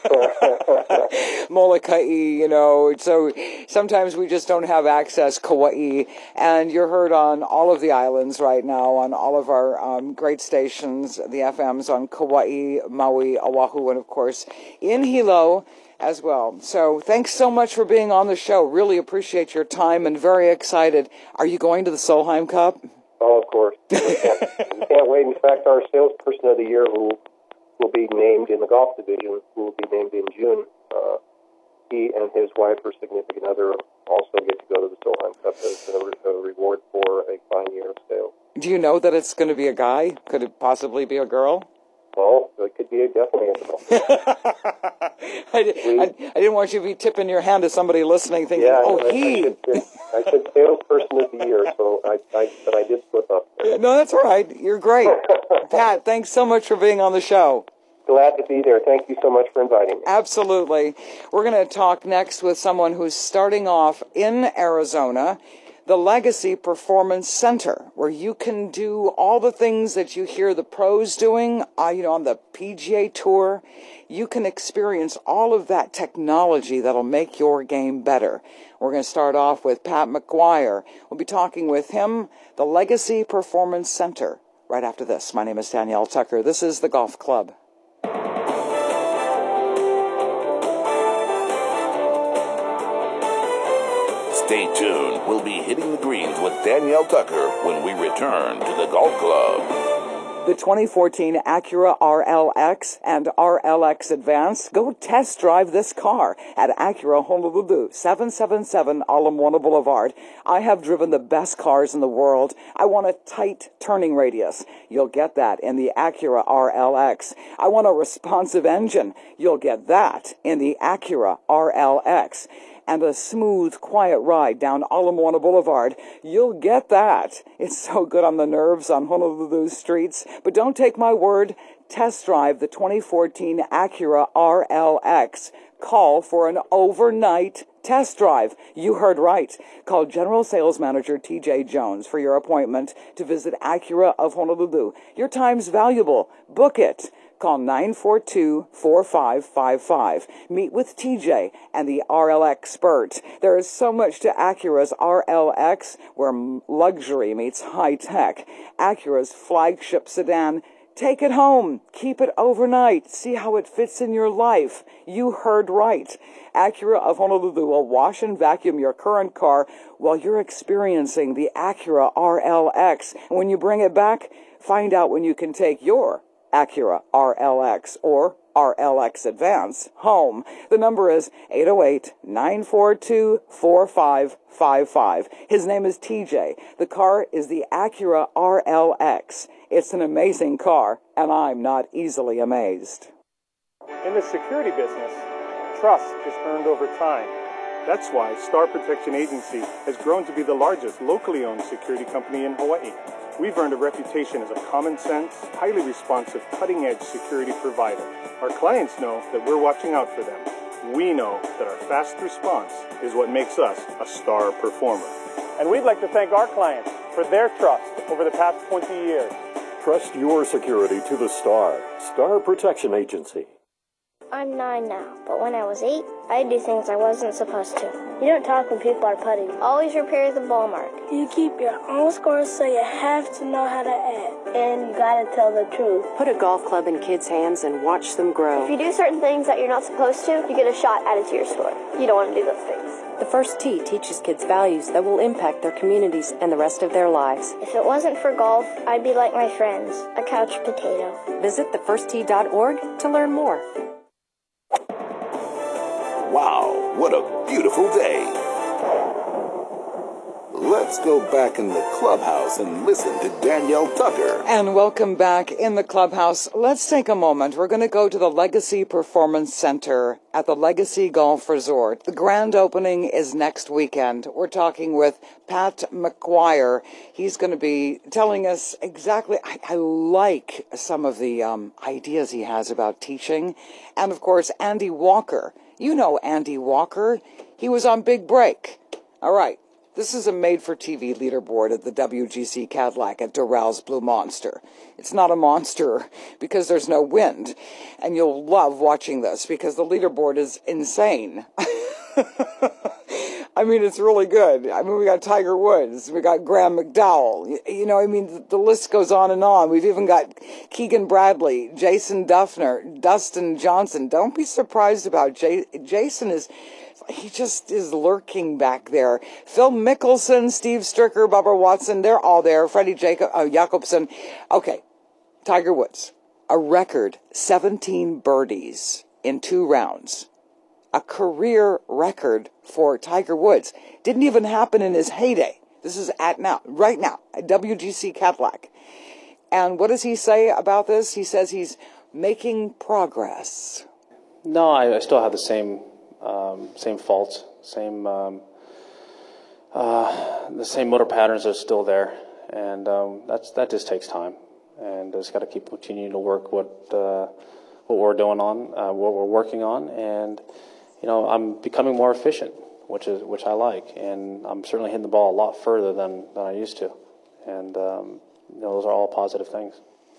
S2: Molokai, you know. So sometimes we just don't have access, Kauai. And you're heard on all of the islands right now, on all of our um, great stations, the F Ms on Kauai, Maui, Oahu, and, of course, in Hilo as well. So thanks so much for being on the show. Really appreciate your time and very excited. Are you going to the Solheim Cup?
S10: Oh, of course. We can't, we can't wait. In fact, our salesperson of the year, who will be named in the golf division, who will be named in June, uh, he and his wife or significant other also get to go to the Solheim Cup as a, re- a reward for a fine year of sales.
S2: Do you know that it's going to be a guy? Could it possibly be a girl?
S10: Well, it could be a, definitely a girl.
S2: I, I, I didn't want you to be tipping your hand to somebody listening, thinking,
S10: yeah,
S2: "Oh,
S10: I,
S2: he."
S10: I said, I said salesperson of the year, so I, I, but I did slip up there.
S2: No, that's all right. You're great, Pat. Thanks so much for being on the show.
S10: Glad to be there. Thank you so much for inviting me.
S2: Absolutely. We're going to talk next with someone who's starting off in Arizona, the Legacy Performance Center, where you can do all the things that you hear the pros doing, uh, you know, on the P G A Tour. You can experience all of that technology that'll make your game better. We're going to start off with Pat McGuire. We'll be talking with him, the Legacy Performance Center, right after this. My name is Danielle Tucker. This is the Golf Club.
S1: Stay tuned. We'll be hitting the greens with Danielle Tucker when we return to the Golf Club.
S2: The twenty fourteen Acura R L X and R L X Advance. Go test drive this car at Acura Honolulu, seven seventy-seven Ala Moana Boulevard. I have driven the best cars in the world. I want a tight turning radius. You'll get that in the Acura R L X. I want a responsive engine. You'll get that in the Acura R L X. And a smooth, quiet ride down Ala Moana Boulevard. You'll get that. It's so good on the nerves on Honolulu streets. But don't take my word. Test drive the twenty fourteen Acura R L X. Call for an overnight test drive. You heard right. Call General Sales Manager T J Jones for your appointment to visit Acura of Honolulu. Your time's valuable. Book it. Call nine four two, four five five five. Meet with T J and the R L expert. There is so much to Acura's R L X, where luxury meets high tech. Acura's flagship sedan. Take it home. Keep it overnight. See how it fits in your life. You heard right. Acura of Honolulu will wash and vacuum your current car while you're experiencing the Acura R L X. And when you bring it back, find out when you can take your Acura R L X or R L X Advance home. The number is eight oh eight, nine four two, four five five five. His name is T J. The car is the Acura R L X. It's an amazing car, and I'm not easily amazed.
S11: In the security business, trust is earned over time. That's why Star Protection Agency has grown to be the largest locally owned security company in Hawaii. We've earned a reputation as a common sense, highly responsive, cutting-edge security provider. Our clients know that we're watching out for them. We know that our fast response is what makes us a star performer.
S12: And we'd like to thank our clients for their trust over the past twenty years.
S3: Trust your security to the Star. Star Protection Agency.
S13: I'm nine now, but when I was eight, I'd do things I wasn't supposed to. You don't talk when people are putting. Always repair the ball mark.
S14: You keep your own scores, so you have to know how to add. And you gotta tell the truth.
S9: Put a golf club in kids' hands and watch them grow.
S13: If you do certain things that you're not supposed to, you get a shot added to your score. You don't want to do those things.
S9: The First Tee teaches kids values that will impact their communities and the rest of their lives.
S13: If it wasn't for golf, I'd be like my friends, a couch potato.
S9: Visit the first tee dot org to learn more.
S5: Wow, what a beautiful day. Let's go back in the clubhouse and listen to Danielle Tucker.
S2: And welcome back in the clubhouse. Let's take a moment. We're going to go to the Legacy Performance Center at the Legacy Golf Resort. The grand opening is next weekend. We're talking with Pat McGuire. He's going to be telling us exactly, I, I like some of the um, ideas he has about teaching. And of course, Andy Walker. You know Andy Walker. He was on Big Break. All right. This is a made-for-T V leaderboard at the W G C Cadillac at Doral Blue Monster. It's not a monster because there's no wind. And you'll love watching this because the leaderboard is insane. I mean, it's really good. I mean, we got Tiger Woods. We got Graham McDowell. You, you know, I mean, the list goes on and on. We've even got Keegan Bradley, Jason Duffner, Dustin Johnson. Don't be surprised about Jay- Jason is... He just is lurking back there. Phil Mickelson, Steve Stricker, Bubba Watson, they're all there. Freddie Jacob, uh, Jacobson. Okay, Tiger Woods, a record seventeen birdies in two rounds. A career record for Tiger Woods. Didn't even happen in his heyday. This is at now, right now, at W G C Cadillac. And what does he say about this? He says he's making progress.
S15: No, I, I still have the same... Um, same faults, same um, uh, the same motor patterns are still there, and um, that's that just takes time, and just got to keep continuing to work what uh, what we're doing on, uh, what we're working on, and you know I'm becoming more efficient, which is which I like, and I'm certainly hitting the ball a lot further than, than I used to, and um, you know those are all positive things.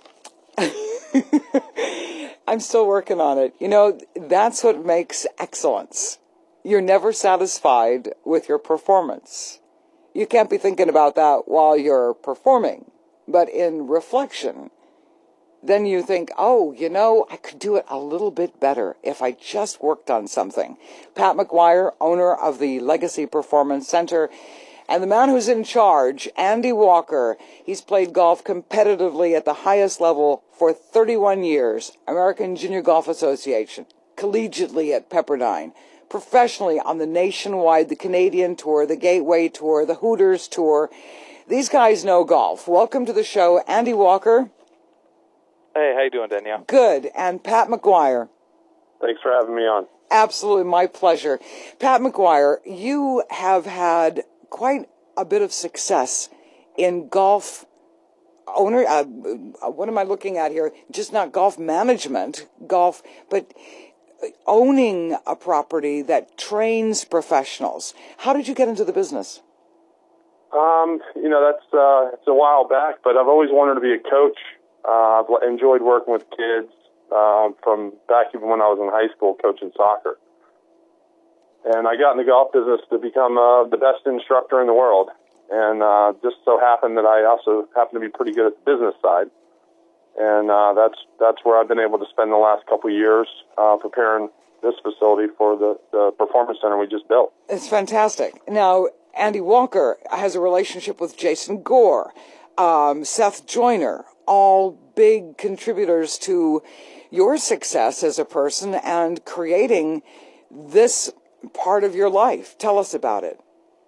S2: I'm still working on it. You know, that's what makes excellence. You're never satisfied with your performance. You can't be thinking about that while you're performing. But in reflection, then you think, oh, you know, I could do it a little bit better if I just worked on something. Pat McGuire, owner of the Legacy Performance Center, and the man who's in charge, Andy Walker, he's played golf competitively at the highest level for thirty-one years. American Junior Golf Association, collegiately at Pepperdine, professionally on the nationwide, the Canadian Tour, the Gateway Tour, the Hooters Tour. These guys know golf. Welcome to the show, Andy Walker.
S16: Hey, how you doing, Danielle?
S2: Good. And Pat McGuire.
S16: Thanks for having me on.
S2: Absolutely, my pleasure. Pat McGuire, you have had quite a bit of success in golf owner, uh, what am I looking at here? Just not golf management, golf, but owning a property that trains professionals. How did you get into the business?
S16: Um, you know, that's, uh, it's a while back, but I've always wanted to be a coach. Uh, I've enjoyed working with kids, um, from back even when I was in high school coaching soccer. And I got in the golf business to become uh, the best instructor in the world. And uh, just so happened that I also happen to be pretty good at the business side. And uh, that's that's where I've been able to spend the last couple of years uh, preparing this facility for the, the performance center we just built.
S2: It's fantastic. Now, Andy Walker has a relationship with Jason Gore, um, Seth Joyner, all big contributors to your success as a person and creating this part of your life. Tell us about it.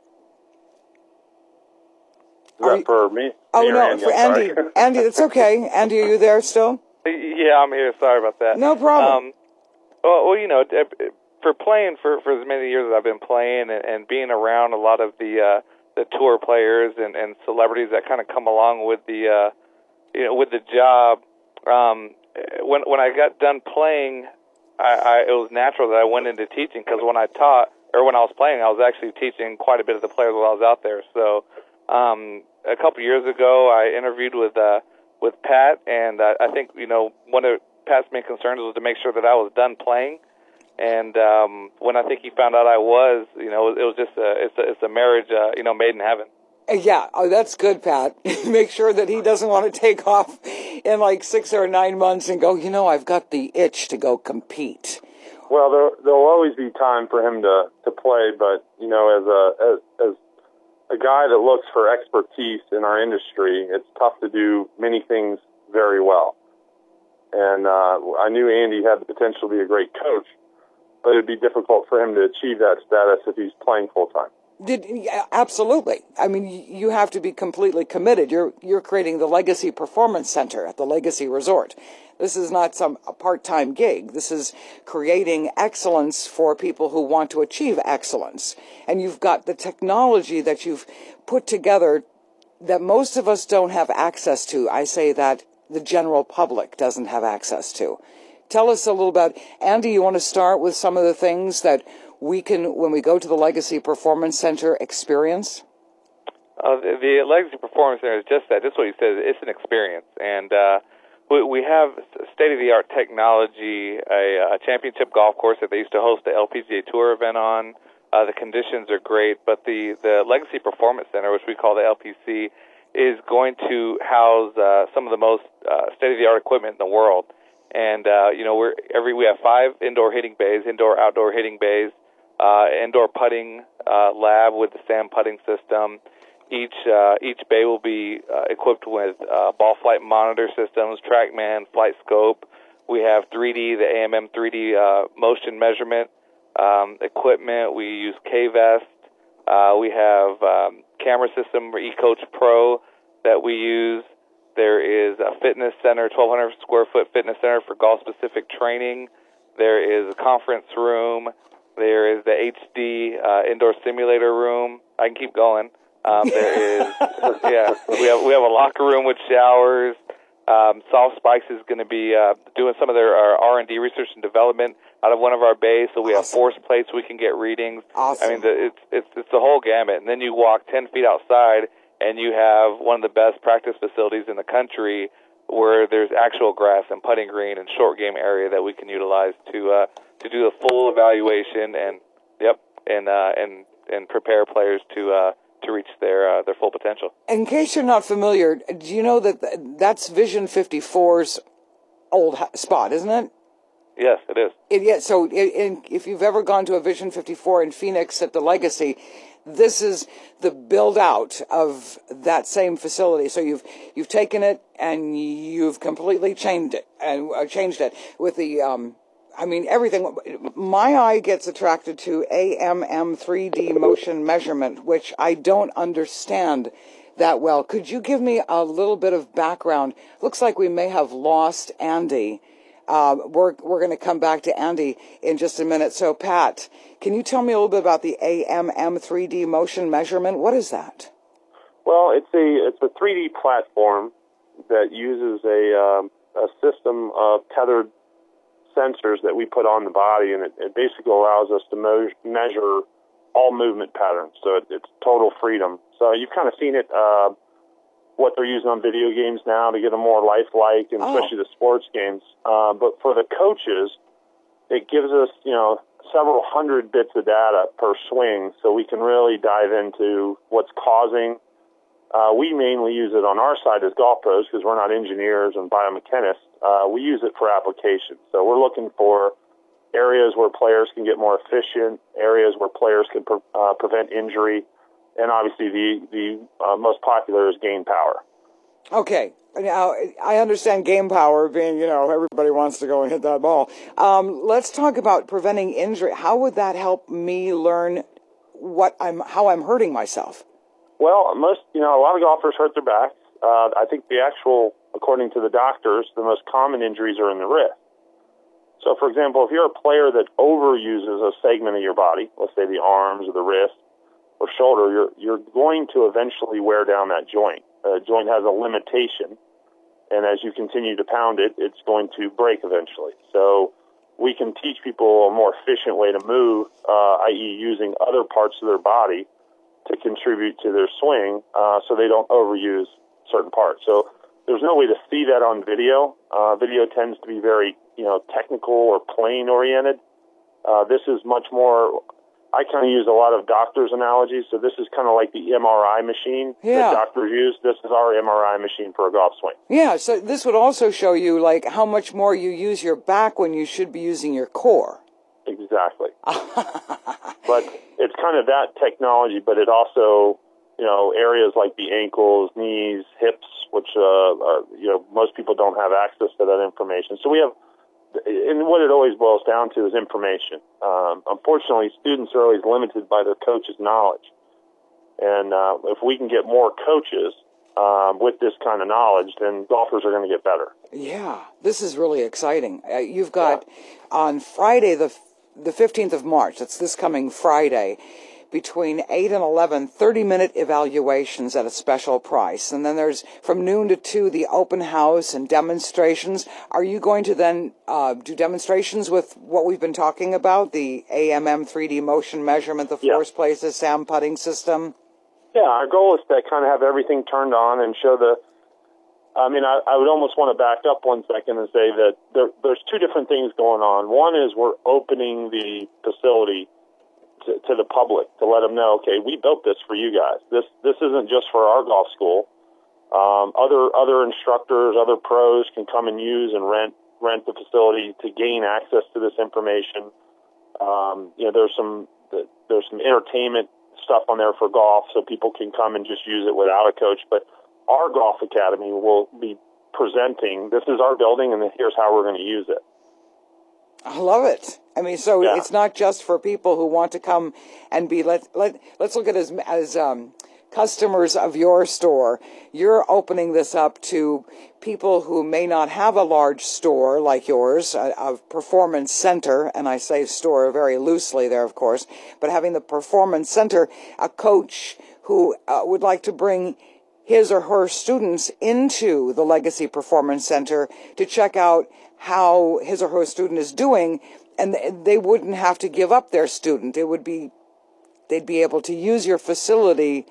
S16: Is that for me?
S2: Oh,
S16: me or
S2: no,
S16: Andy?
S2: for
S16: I'm
S2: Andy.
S16: sorry.
S2: Andy, that's okay. Andy, are you there still?
S17: Yeah, I'm here. Sorry about that.
S2: No problem.
S17: Um, well, well, you know, for playing for, for as many years as I've been playing and, and being around a lot of the uh, the tour players and, and celebrities that kind of come along with the uh, you know with the job, um, when when I got done playing, I, I, it was natural that I went into teaching, because when I taught or when I was playing, I was actually teaching quite a bit of the players while I was out there. So um, a couple years ago, I interviewed with uh, with Pat, and uh, I think you know one of Pat's main concerns was to make sure that I was done playing. And um, when I think he found out I was, you know, it was just a it's a, it's a marriage, uh, you know, made in heaven.
S2: Yeah, oh, that's good, Pat. Make sure that he doesn't want to take off in like six or nine months and go, you know, I've got the itch to go compete.
S16: Well, there there'll always be time for him to, to play, but you know, as a as, as a guy that looks for expertise in our industry, it's tough to do many things very well. And uh, I knew Andy had the potential to be a great coach, but it'd be difficult for him to achieve that status if he's playing full time.
S2: Did yeah, absolutely. I mean, you have to be completely committed. You're you're creating the Legacy Performance Center at the Legacy Resort. This is not some a part-time gig. This is creating excellence for people who want to achieve excellence. And you've got the technology that you've put together that most of us don't have access to. I say that the general public doesn't have access to. Tell us a little about, Andy, you want to start with some of the things that we can, when we go to the Legacy Performance Center, experience?
S17: Uh, the, the Legacy Performance Center is just that. Just what you said. It's an experience. And uh, we, we have state-of-the-art technology, a, a championship golf course that they used to host the L P G A Tour event on. Uh, the conditions are great. But the, the Legacy Performance Center, which we call the L P C, is going to house uh, some of the most uh, state-of-the-art equipment in the world. And, uh, you know, we're every we have five indoor hitting bays, indoor-outdoor hitting bays, uh, indoor putting uh, lab with the SAM putting system. Each uh, each bay will be uh, equipped with uh, ball flight monitor systems, TrackMan, Flight Scope. We have three D, the A M M three D uh, motion measurement um, equipment. We use K-Vest. Uh, we have um, camera system, eCoach Pro, that we use. There is a fitness center, twelve hundred square foot fitness center for golf-specific training. There is a conference room. There is the H D uh, indoor simulator room. I can keep going. Um, there is, yeah, we have we have a locker room with showers. Um, Soft Spikes is going to be uh, doing some of their R and D research and development out of one of our bays. So we have force plates we can get readings.
S2: Awesome.
S17: I mean, the, it's it's it's the whole gamut. And then you walk ten feet outside, and you have one of the best practice facilities in the country, where there's actual grass and putting green and short game area that we can utilize to uh, to do the full evaluation and yep and uh, and and prepare players to uh, to reach their uh, their full potential.
S2: In case you're not familiar, do you know that that's Vision fifty-four's old spot, isn't it?
S17: Yes, it is.
S2: It, yeah. So it, in, if you've ever gone to a Vision fifty-four in Phoenix at the Legacy, this is the build out of that same facility. So you've you've taken it and you've completely changed it and uh, changed it with the um, I mean everything. My eye gets attracted to A M M three D motion measurement, which I don't understand that well. Could you give me a little bit of background? Looks like we may have lost Andy. Uh, we're we're going to come back to Andy in just a minute. So, Pat, can you tell me a little bit about the A M M three D motion measurement? What is that?
S16: Well, it's a it's a three D platform that uses a um, a system of tethered sensors that we put on the body, and it, it basically allows us to mo- measure all movement patterns. So it, it's total freedom. So you've kind of seen it. Uh, what they're using on video games now to get them more lifelike, and especially oh. the sports games. Uh, but for the coaches, it gives us, you know, several hundred bits of data per swing, so we can really dive into what's causing. Uh, we mainly use it on our side as golf pros because we're not engineers and biomechanists. Uh, we use it for application. So we're looking for areas where players can get more efficient, areas where players can pre- uh, prevent injury, and obviously the, the uh, most popular is gain power.
S2: Okay. Now, I understand game power being, you know, everybody wants to go and hit that ball. Um, let's talk about preventing injury. How would that help me learn what I'm, how I'm hurting myself?
S16: Well, most, you know, a lot of golfers hurt their backs. Uh, I think the actual, according to the doctors, the most common injuries are in the wrist. So, for example, if you're a player that overuses a segment of your body, let's say the arms or the wrist or shoulder, you're you're going to eventually wear down that joint. A joint has a limitation, and as you continue to pound it, it's going to break eventually. So we can teach people a more efficient way to move, uh, that is using other parts of their body to contribute to their swing uh, so they don't overuse certain parts. So there's no way to see that on video. Uh, video tends to be very, you know, technical or plane oriented. Uh, this is much more, I kind of use a lot of doctors' analogies. So this is kind of like the M R I machine
S2: yeah.
S16: that doctors use. This is our M R I machine for a golf swing.
S2: Yeah, so this would also show you, like, how much more you use your back when you should be using your core.
S16: Exactly. But it's kind of that technology, but it also, you know, areas like the ankles, knees, hips, which, uh, are, you know, most people don't have access to that information. So we have, and what it always boils down to is information. Um, unfortunately, students are always limited by their coach's knowledge. And uh, if we can get more coaches um, with this kind of knowledge, then golfers are going to get better.
S2: Yeah, this is really exciting. Uh, you've got yeah. on Friday, the the fifteenth of March, that's this coming Friday, between eight and eleven, thirty-minute evaluations at a special price. And then there's from noon to two, the open house and demonstrations. Are you going to then uh, do demonstrations with what we've been talking about, the A M M three D motion measurement, the force yeah. places, SAM putting system?
S16: Yeah, our goal is to kind of have everything turned on and show the, I mean, I, I would almost want to back up one second and say that there, there's two different things going on. One is we're opening the facility To, to the public to let them know, okay, we built this for you guys. This this isn't just for our golf school. Um, other other instructors, other pros can come and use and rent rent the facility to gain access to this information. Um, you know, there's some there's some entertainment stuff on there for golf, so people can come and just use it without a coach. But our golf academy will be presenting. This is our building, and here's how we're going to use it.
S2: I love it. I mean, so yeah. it's not just for people who want to come and be, let, let, let's look at it as, as um, customers of your store. You're opening this up to people who may not have a large store like yours, a, a performance center, and I say store very loosely there, of course, but having the performance center, a coach who uh, would like to bring his or her students into the Legacy Performance Center to check out how his or her student is doing, and they wouldn't have to give up their student. It would be, they'd be able to use your facility,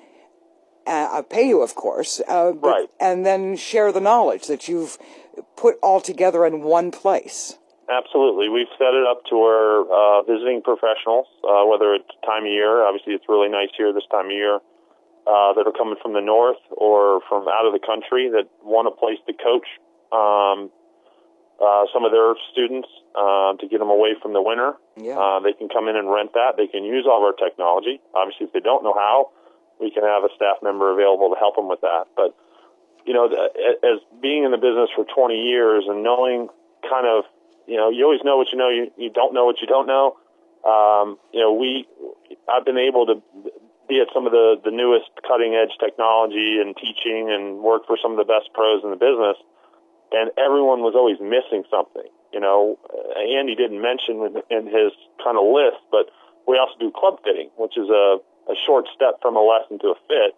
S2: uh, pay you, of course, uh, but,
S16: right.
S2: and then share the knowledge that you've put all together in one place.
S16: Absolutely. We've set it up to where uh, visiting professionals, uh, whether it's time of year, obviously it's really nice here this time of year, uh, that are coming from the north or from out of the country that want a place to coach um, uh, some of their students uh, to get them away from the winter.
S2: Yeah.
S16: Uh, they can come in and rent that. They can use all of our technology. Obviously, if they don't know how, we can have a staff member available to help them with that. But, you know, as being in the business for twenty years and knowing kind of, you know, you always know what you know, you, you don't know what you don't know. Um, you know, we, I've been able to be at some of the, the newest cutting edge technology and teaching and work for some of the best pros in the business. And everyone was always missing something. You know, Andy didn't mention in his kind of list, but we also do club fitting, which is a, a short step from a lesson to a fit.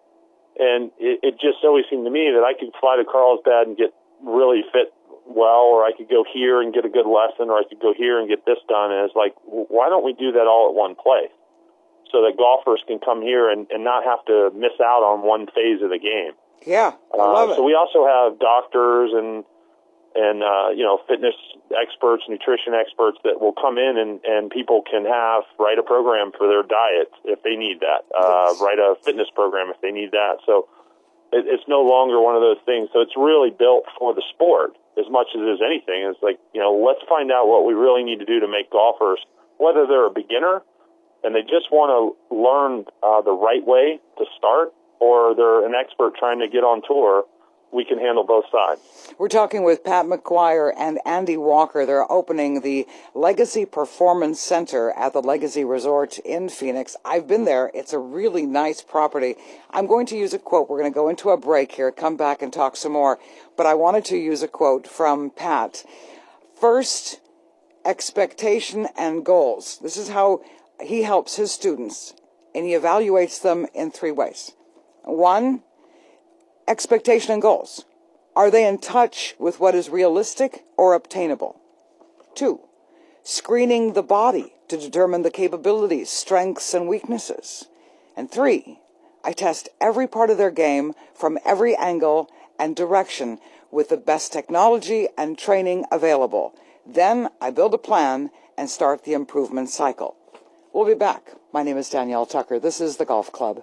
S16: And it, it just always seemed to me that I could fly to Carlsbad and get really fit well, or I could go here and get a good lesson, or I could go here and get this done. And it's like, why don't we do that all at one place so that golfers can come here and, and not have to miss out on one phase of the game?
S2: Yeah, I love
S16: uh,
S2: it.
S16: So we also have doctors and, and uh, you know, fitness experts, nutrition experts that will come in and, and people can have, write a program for their diet if they need that, uh, yes. write a fitness program if they need that. So it, it's no longer one of those things. So it's really built for the sport as much as it is anything. It's like, you know, let's find out what we really need to do to make golfers, whether they're a beginner and they just want to learn uh, the right way to start, or they're an expert trying to get on tour, we can handle both sides.
S2: We're talking with Pat McGuire and Andy Walker. They're opening the Legacy Performance Center at the Legacy Resort in Phoenix. I've been there. It's a really nice property. I'm going to use a quote. We're going to go into a break here, come back and talk some more. But I wanted to use a quote from Pat. First, expectation and goals. This is how he helps his students, and he evaluates them in three ways. One, expectation and goals. Are they in touch with what is realistic or obtainable? Two, screening the body to determine the capabilities, strengths, and weaknesses. And three, I test every part of their game from every angle and direction with the best technology and training available. Then I build a plan and start the improvement cycle. We'll be back. My name is Danielle Tucker. This is the Golf Club.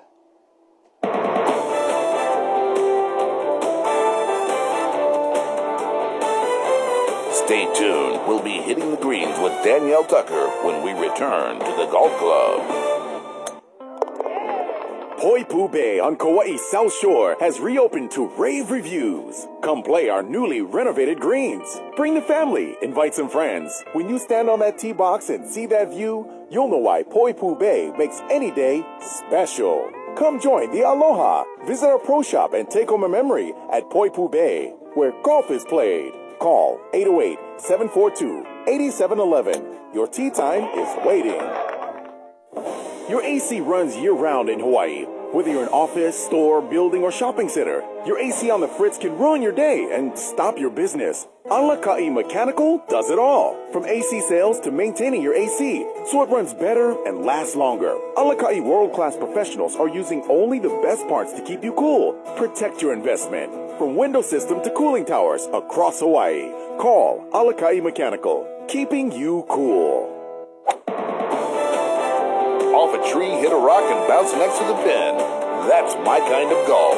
S1: Stay tuned. We'll be hitting the greens with Danielle Tucker when we return to the Golf Club.
S18: Poipu Bay on Kauai's South Shore has reopened to rave reviews. Come play our newly renovated greens. Bring the family, invite some friends. When you stand on that tee box and see that view, you'll know why Poipu Bay makes any day special. Come join the Aloha. Visit our pro shop and take home a memory at Poipu Bay, where golf is played. Call eight oh eight, seven four two, eight seven one one. Your tee time is waiting. Your A C runs year-round in Hawaii. Whether you're an office, store, building, or shopping center, your A C on the fritz can ruin your day and stop your business. Alakai Mechanical does it all. From A C sales to maintaining your A C, so it runs better and lasts longer. Alakai world-class professionals are using only the best parts to keep you cool. Protect your investment. From window system to cooling towers across Hawaii. Call Alakai Mechanical, keeping you cool.
S1: Off a tree, hit a rock, and bounce next to the pin. That's my kind of golf.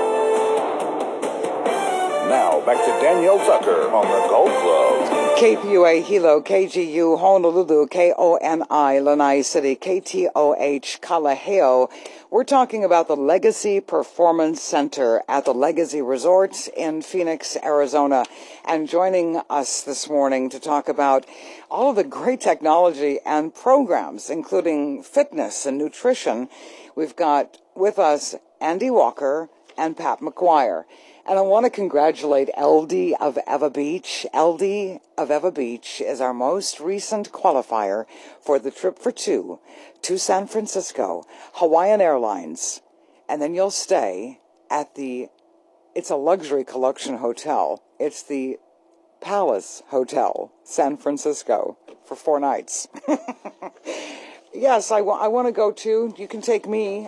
S1: Now, back to Danielle Tucker on the Golf Club.
S2: K P U A Hilo, K G U Honolulu, K O N I Lanai City, K T O H Kalaheo. We're talking about the Legacy Performance Center at the Legacy Resort in Phoenix, Arizona. And joining us this morning to talk about all of the great technology and programs, including fitness and nutrition, we've got with us Andy Walker and Pat McGuire. And I want to congratulate L D of Eva Beach. L D of Eva Beach is our most recent qualifier for the trip for two to San Francisco, Hawaiian Airlines. And then you'll stay at the, it's a luxury collection hotel. It's the Palace Hotel, San Francisco, for four nights. Yes, I, wa- I want to go too. You can take me.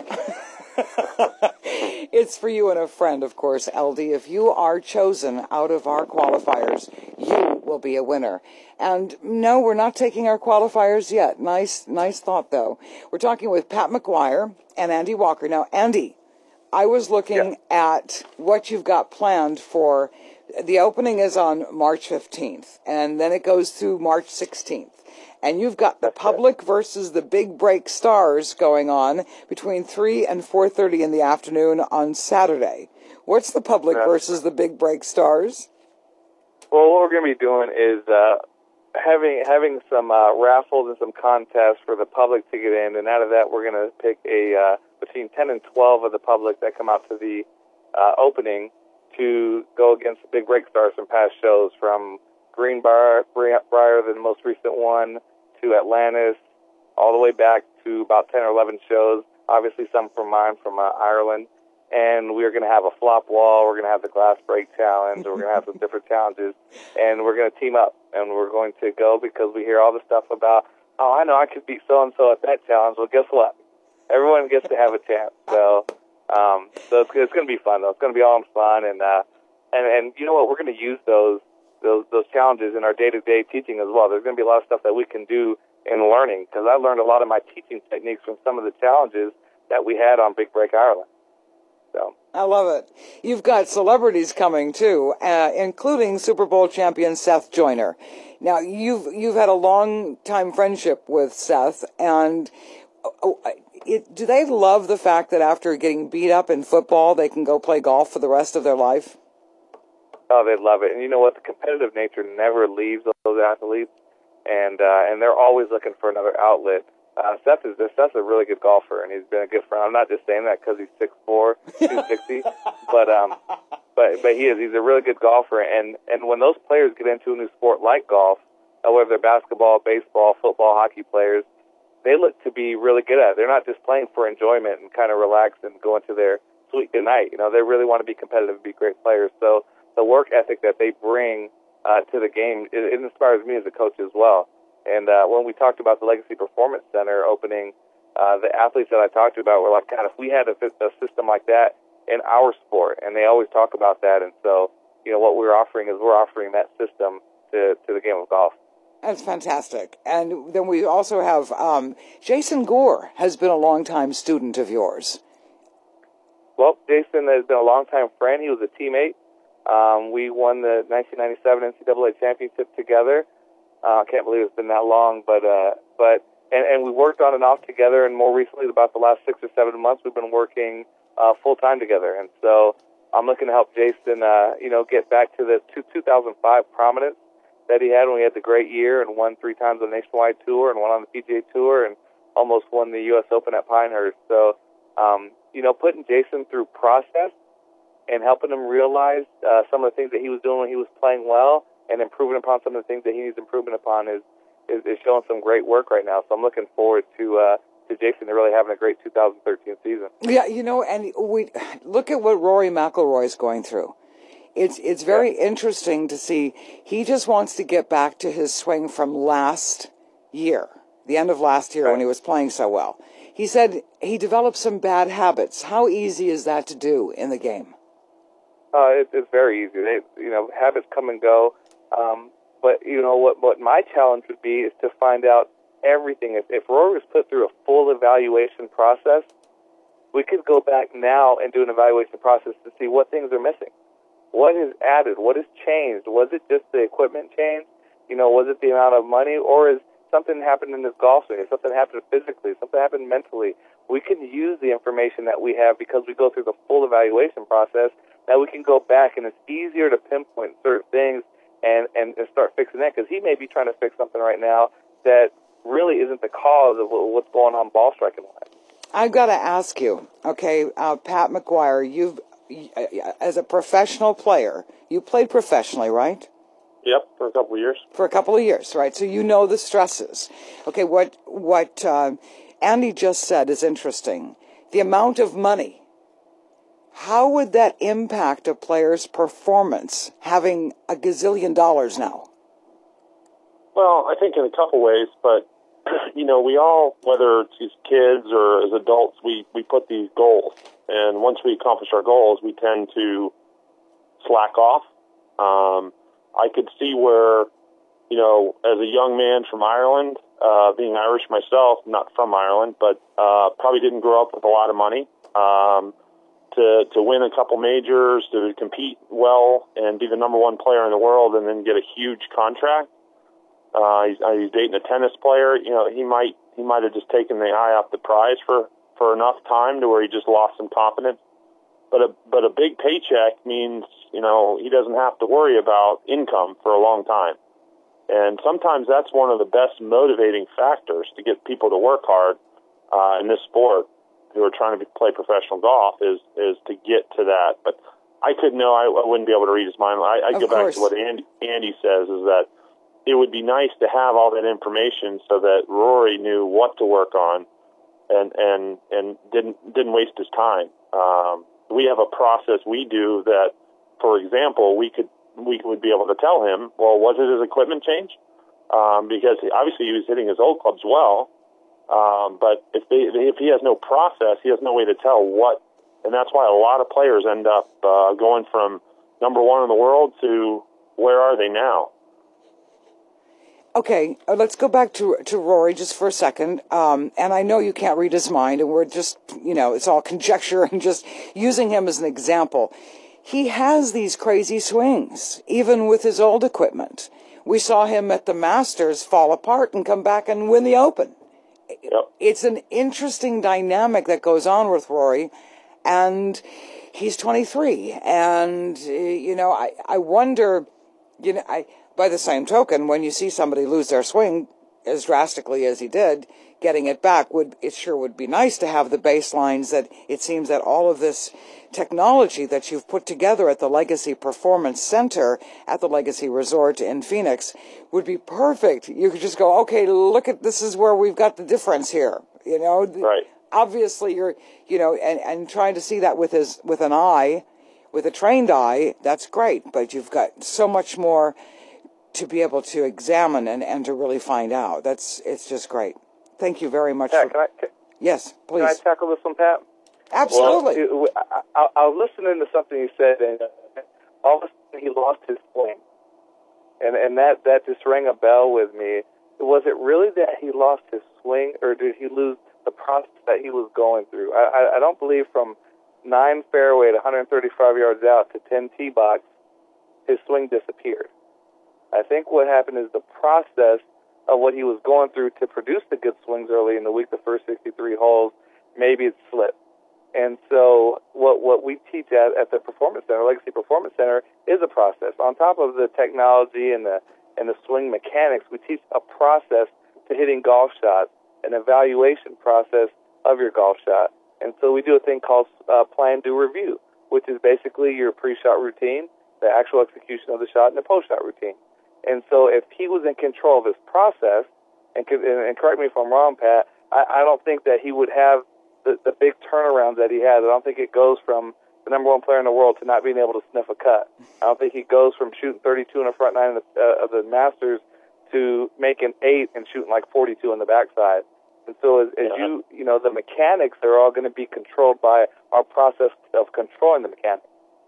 S2: It's for you and a friend, of course, L D. If you are chosen out of our qualifiers, you will be a winner. And no, we're not taking our qualifiers yet. Nice, nice thought, though. We're talking with Pat McGuire and Andy Walker. Now, Andy, I was looking yeah. at what you've got planned for. The opening is on March fifteenth, and then it goes through March sixteenth. And you've got the public versus the big break stars going on between three and four thirty in the afternoon on Saturday. What's the public versus the big break stars?
S17: Well, what we're going to be doing is uh, having having some uh, raffles and some contests for the public to get in. And out of that, we're going to pick a uh, between ten and twelve of the public that come out to the uh, opening to go against the big break stars from past shows, from Greenbrier, Briar, the most recent one, to Atlantis, all the way back to about ten or eleven shows, obviously some from mine from uh, Ireland. And we're going to have a flop wall, we're going to have the glass break challenge, we're going to have some different challenges, and we're going to team up, and we're going to go because we hear all the stuff about, oh, I know I could beat so-and-so at that challenge. Well, guess what? Everyone gets to have a chance. So um, so it's, it's going to be fun, though. It's going to be all fun, and, uh, and, and you know what? We're going to use those Those, those challenges in our day-to-day teaching as well. There's going to be a lot of stuff that we can do in learning, because I learned a lot of my teaching techniques from some of the challenges that we had on Big Break Ireland. So
S2: I love it. You've got celebrities coming too, uh, including Super Bowl champion Seth Joyner. Now you've you've had a long time friendship with Seth, and oh, it, do they love the fact that after getting beat up in football, they can go play golf for the rest of their life?
S17: Oh, they love it. And you know what? The competitive nature never leaves those athletes, and uh, and they're always looking for another outlet. Uh, Seth is Seth's a really good golfer, and he's been a good friend. I'm not just saying that because he's six four, two sixty, but um, but but he is. He's a really good golfer, and and when those players get into a new sport like golf, uh, whether they're basketball, baseball, football, hockey players, they look to be really good at it. They're not just playing for enjoyment and kind of relax and go into their sweet good night. You know, they really want to be competitive and be great players. So the work ethic that they bring uh, to the game, it, it inspires me as a coach as well. And uh, when we talked about the Legacy Performance Center opening, uh, the athletes that I talked about were like, God, if we had a, a system like that in our sport, and they always talk about that. And so, you know, what we're offering is we're offering that system to, to the game of golf.
S2: That's fantastic. And then we also have um, Jason Gore has been a longtime student of yours.
S17: Well, Jason has been a longtime friend. He was a teammate. Um, we won the nineteen ninety-seven N C double A championship together. I uh, can't believe it's been that long, but uh, but and, and we worked on and off together. And more recently, about the last six or seven months, we've been working uh, full time together. And so I'm looking to help Jason, uh, you know, get back to the two thousand five prominence that he had when he had the great year and won three times on the nationwide tour and won on the P G A Tour and almost won the U S Open at Pinehurst. So, um, you know, putting Jason through process and helping him realize uh, some of the things that he was doing when he was playing well and improving upon some of the things that he needs improvement upon is, is, is showing some great work right now. So I'm looking forward to uh, to Jason really having a great two thousand thirteen season.
S2: Yeah, you know, and we look at what Rory McIlroy is going through. It's it's very yeah. interesting to see. He just wants to get back to his swing from last year, the end of last year right. when he was playing so well. He said he developed some bad habits. How easy is that to do in the game?
S17: Uh, it, it's very easy. They, you know, habits come and go. Um, but, you know, what, what my challenge would be is to find out everything. If, if Rory was put through a full evaluation process, we could go back now and do an evaluation process to see what things are missing. What is added? What has changed? Was it just the equipment change? You know, was it the amount of money? Or is something happened in this golf swing? Something happened physically? Something happened mentally? We can use the information that we have because we go through the full evaluation process. Now we can go back, and it's easier to pinpoint certain things and, and, and start fixing that, because he may be trying to fix something right now that really isn't the cause of what's going on ball striking wise.
S2: I've got to ask you, okay, uh, Pat McGuire, you've, as a professional player, you played professionally, right?
S16: Yep, for a couple of years.
S2: For a couple of years, right? So you know the stresses. Okay, what, what uh, Andy just said is interesting. The amount of money. How would that impact a player's performance, having a gazillion dollars now?
S16: Well, I think in a couple ways, but, you know, we all, whether it's as kids or as adults, we, we put these goals. And once we accomplish our goals, we tend to slack off. Um, I could see where, you know, as a young man from Ireland, uh, being Irish myself, not from Ireland, but uh, probably didn't grow up with a lot of money. Um To, to win a couple majors, to compete well and be the number one player in the world, and then get a huge contract. Uh, he's, uh, he's dating a tennis player. You know, he might he might have just taken the eye off the prize for, for enough time to where he just lost some confidence. But a but a big paycheck means, you know, he doesn't have to worry about income for a long time. And sometimes that's one of the best motivating factors to get people to work hard uh, in this sport, who are trying to play professional golf, is is to get to that. But I couldn't know. I, I wouldn't be able to read his mind. I, I'd go back to what Andy, Andy says, is that it would be nice to have all that information so that Rory knew what to work on and and, and didn't didn't waste his time. Um, we have a process we do that, for example, we could we would be able to tell him, well, was it his equipment change? Um, because obviously he was hitting his old clubs well. Um, but if they, if he has no process, he has no way to tell what, and that's why a lot of players end up uh, going from number one in the world to where are they now?
S2: Okay, uh, let's go back to to Rory just for a second. Um, and I know you can't read his mind, and we're just, you know, it's all conjecture and just using him as an example. He has these crazy swings, even with his old equipment. We saw him at the Masters fall apart and come back and win the Open.
S16: Yep.
S2: It's an interesting dynamic that goes on with Rory, and he's twenty-three. And, uh, you know, I, I wonder, you know, I, by the same token, when you see somebody lose their swing as drastically as he did, getting it back, would it sure would be nice to have the baselines that it seems that all of this technology that you've put together at the Legacy Performance Center at the Legacy Resort in Phoenix would be perfect. You could just go, okay, look at, this is where we've got the difference here, you know?
S16: Right.
S2: Obviously you're, you know, and, and trying to see that with his, with an eye, with a trained eye, that's great, but you've got so much more to be able to examine and, and to really find out. That's, it's just great. Thank you very much.
S19: Pat,
S2: for,
S19: can I, can,
S2: yes, please.
S19: Can I tackle this one, Pat?
S2: Absolutely.
S19: Well, it, I, I, I was listening to something he said, and all of a sudden he lost his swing. And and that, that just rang a bell with me. Was it really that he lost his swing, or did he lose the process that he was going through? I, I, I don't believe from nine fairway to one hundred thirty-five yards out to ten tee box, his swing disappeared. I think what happened is the process of what he was going through to produce the good swings early in the week, the first sixty-three holes, maybe it slipped. And so what what we teach at, at the Performance Center, Legacy Performance Center, is a process. On top of the technology and the and the swing mechanics, we teach a process to hitting golf shots, an evaluation process of your golf shot. And so we do a thing called uh, plan, do, review, which is basically your pre-shot routine, the actual execution of the shot, and the post-shot routine. And so if he was in control of this process, and, and correct me if I'm wrong, Pat, I, I don't think that he would have the, the big turnarounds that he has. I don't think it goes from the number one player in the world to not being able to sniff a cut. I don't think he goes from shooting thirty-two in the front nine of the, uh, of the Masters to making eight and shooting like forty-two on the backside. And so as, as yeah. you, you know, the mechanics are all going to be controlled by our process of controlling the mechanics.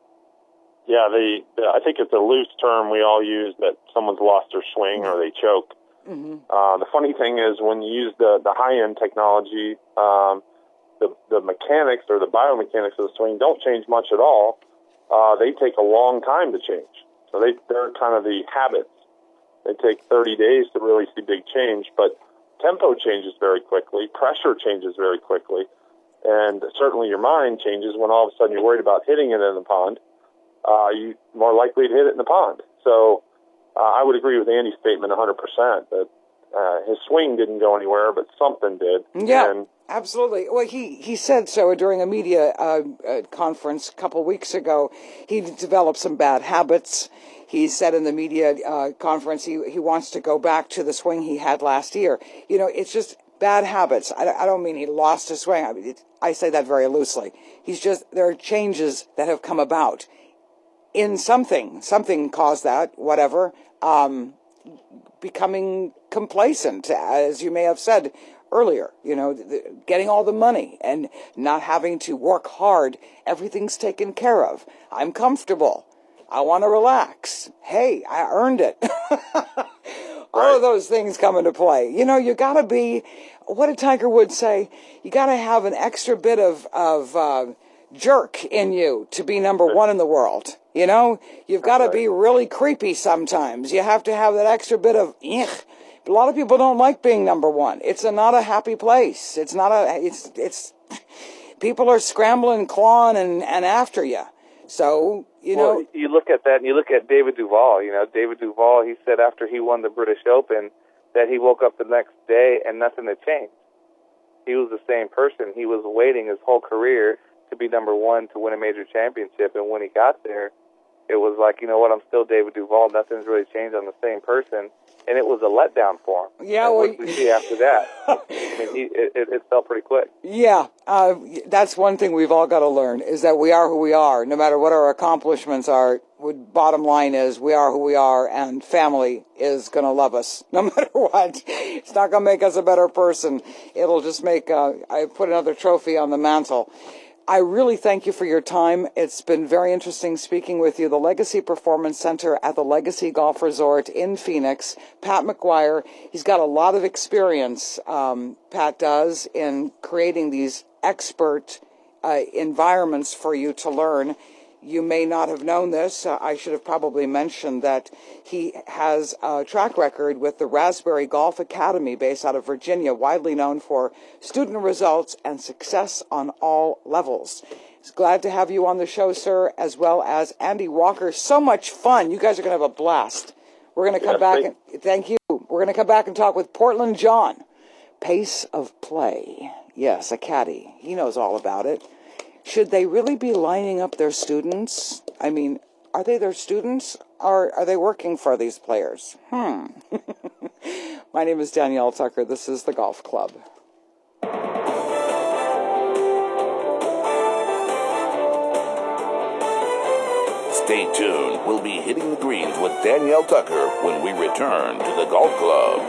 S16: Yeah, the, the I think it's a loose term we all use that someone's lost their swing or they choke.
S2: Mm-hmm.
S16: Uh, the funny thing is when you use the, the high-end technology, um, the, the mechanics or the biomechanics of the swing don't change much at all. Uh, they take a long time to change. So they, they're kind of the habits. They take thirty days to really see big change, but tempo changes very quickly. Pressure changes very quickly. And certainly your mind changes when all of a sudden you're worried about hitting it in the pond. Uh, you're more likely to hit it in the pond. So uh, I would agree with Andy's statement one hundred percent that uh, his swing didn't go anywhere, but something did.
S2: Yeah,
S16: and,
S2: absolutely. Well, he, he said so during a media uh, uh, conference a couple weeks ago. He developed some bad habits. He said in the media uh, conference he, he wants to go back to the swing he had last year. You know, it's just bad habits. I, I don't mean he lost his swing. I mean, it, I say that very loosely. He's just, there are changes that have come about in something. Something caused that, whatever. Um, becoming complacent, as you may have said earlier, you know, the, getting all the money and not having to work hard. Everything's taken care of. I'm comfortable. I want to relax. Hey, I earned it. All
S16: right.
S2: of those things come into play. You know, you got to be, what did Tiger Woods say? You got to have an extra bit of, of uh, jerk in you to be number one in the world. You know, you've got to be really creepy sometimes. You have to have that extra bit of, ugh. A lot of people don't like being number one. It's a, not a happy place. It's not a, it's, it's, people are scrambling, clawing, and, and after you. So, you
S19: well,
S2: know.
S19: You look at that and you look at David Duval. You know, David Duval, he said after he won the British Open that he woke up the next day and nothing had changed. He was the same person. He was waiting his whole career to be number one to win a major championship. And when he got there, it was like, you know what, I'm still David Duval. Nothing's really changed. I'm the same person. And it was a letdown for him.
S2: Yeah,
S19: and
S2: well,
S19: what did we see after that? I mean, he, it, it fell pretty quick.
S2: Yeah, uh, that's one thing we've all got to learn, is that we are who we are. No matter what our accomplishments are, what bottom line is, we are who we are, and family is going to love us no matter what. It's not going to make us a better person. It'll just make, uh, I put another trophy on the mantle. I really thank you for your time. It's been very interesting speaking with you. The Legacy Performance Center at the Legacy Golf Resort in Phoenix. Pat McGuire, he's got a lot of experience, um, Pat does, in creating these expert uh, environments for you to learn. You may not have known this. Uh, I should have probably mentioned that he has a track record with the Raspberry Golf Academy based out of Virginia, widely known for student results and success on all levels. Glad to have you on the show, sir, as well as Andy Walker. So much fun. You guys are going to have a blast. We're going to come
S10: Yes,
S2: back
S10: thank-
S2: and thank you. We're going to come back and talk with Portland John. Pace of play. Yes, a caddy. He knows all about it. Should they really be lining up their students? I mean, are they their students or are they working for these players? Hmm. My name is Danielle Tucker. This is the Golf Club.
S1: Stay tuned. We'll be hitting the greens with Danielle Tucker when we return to the Golf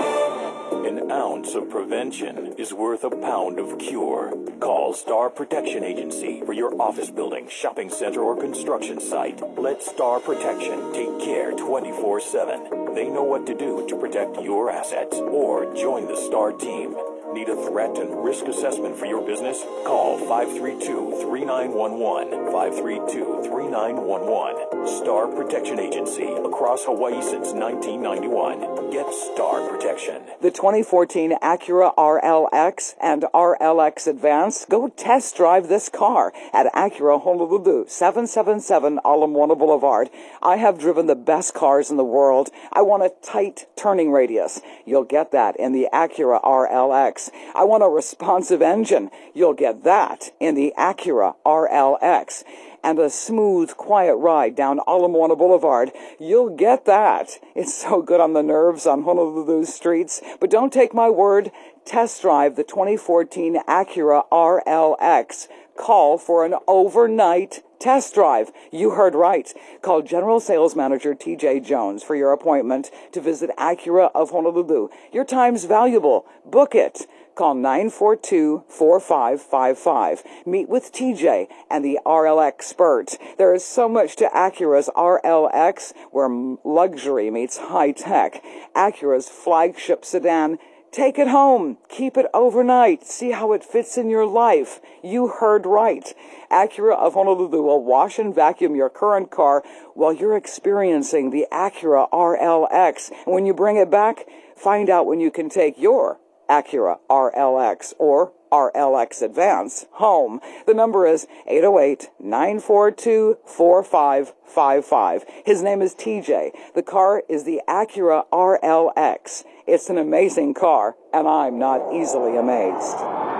S1: Club.
S3: An ounce of prevention is worth a pound of cure. Call Star Protection Agency for your office building, shopping center, or construction site. Let Star Protection take care twenty-four seven. They know what to do to protect your assets. Or join the Star team. Need a threat and risk assessment for your business? Call five three two, three nine one one, five three two, three nine one one. Star Protection Agency, across Hawaii since nineteen ninety-one. Get Star Protection.
S2: The twenty fourteen Acura R L X and R L X Advance. Go test drive this car at Acura Honolulu, seven seven seven Ala Moana Boulevard. I have driven the best cars in the world. I want a tight turning radius. You'll get that in the Acura R L X. I want a responsive engine. You'll get that in the Acura R L X. And a smooth, quiet ride down Ala Moana Boulevard. You'll get that. It's so good on the nerves on Honolulu's streets. But don't take my word. Test drive the twenty fourteen Acura R L X. Call for an overnight test drive. You heard right. Call General Sales Manager T J Jones for your appointment to visit Acura of Honolulu. Your time's valuable. Book it. Call nine four two, four five five five. Meet with T J and the R L expert. There is so much to Acura's R L X where luxury meets high tech. Acura's flagship sedan. Take it home. Keep it overnight. See how it fits in your life. You heard right. Acura of Honolulu will wash and vacuum your current car while you're experiencing the Acura R L X. And when you bring it back, find out when you can take your Acura R L X or R L X Advance home. The number is eight oh eight, nine four two, four five five five. His name is T J. The car is the Acura R L X. It's an amazing car, and I'm not easily amazed.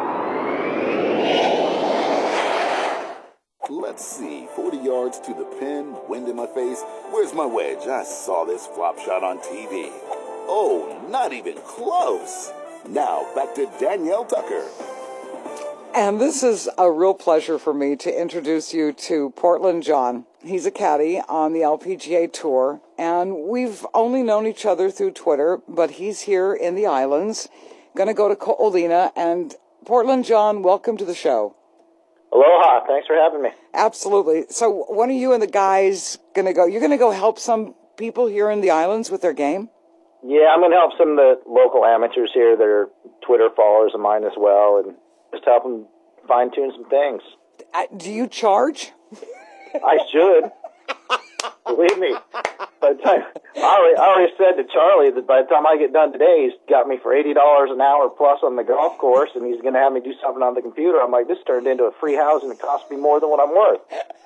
S5: Let's see, forty yards to the pin, wind in my face. Where's my wedge? I saw this flop shot on T V. Oh, not even close. Now, back to Danielle Tucker.
S2: And this is a real pleasure for me to introduce you to Portland John. He's a caddy on the L P G A Tour, and we've only known each other through Twitter, but he's here in the islands, going to go to Ko'olina. And Portland John, welcome to the show.
S20: Aloha. Thanks for having me.
S2: Absolutely. So when are you and the guys going to go? You're going to go help some people here in the islands with their game?
S20: Yeah, I'm going to help some of the local amateurs here that are Twitter followers of mine as well, and just help them fine-tune some things.
S2: Uh, do you charge?
S20: I should. Believe me. By the time, I, already, I already said to Charlie that by the time I get done today, he's got me for eighty dollars an hour plus on the golf course, and he's going to have me do something on the computer. I'm like, this turned into a free house, and it cost me more than what I'm worth.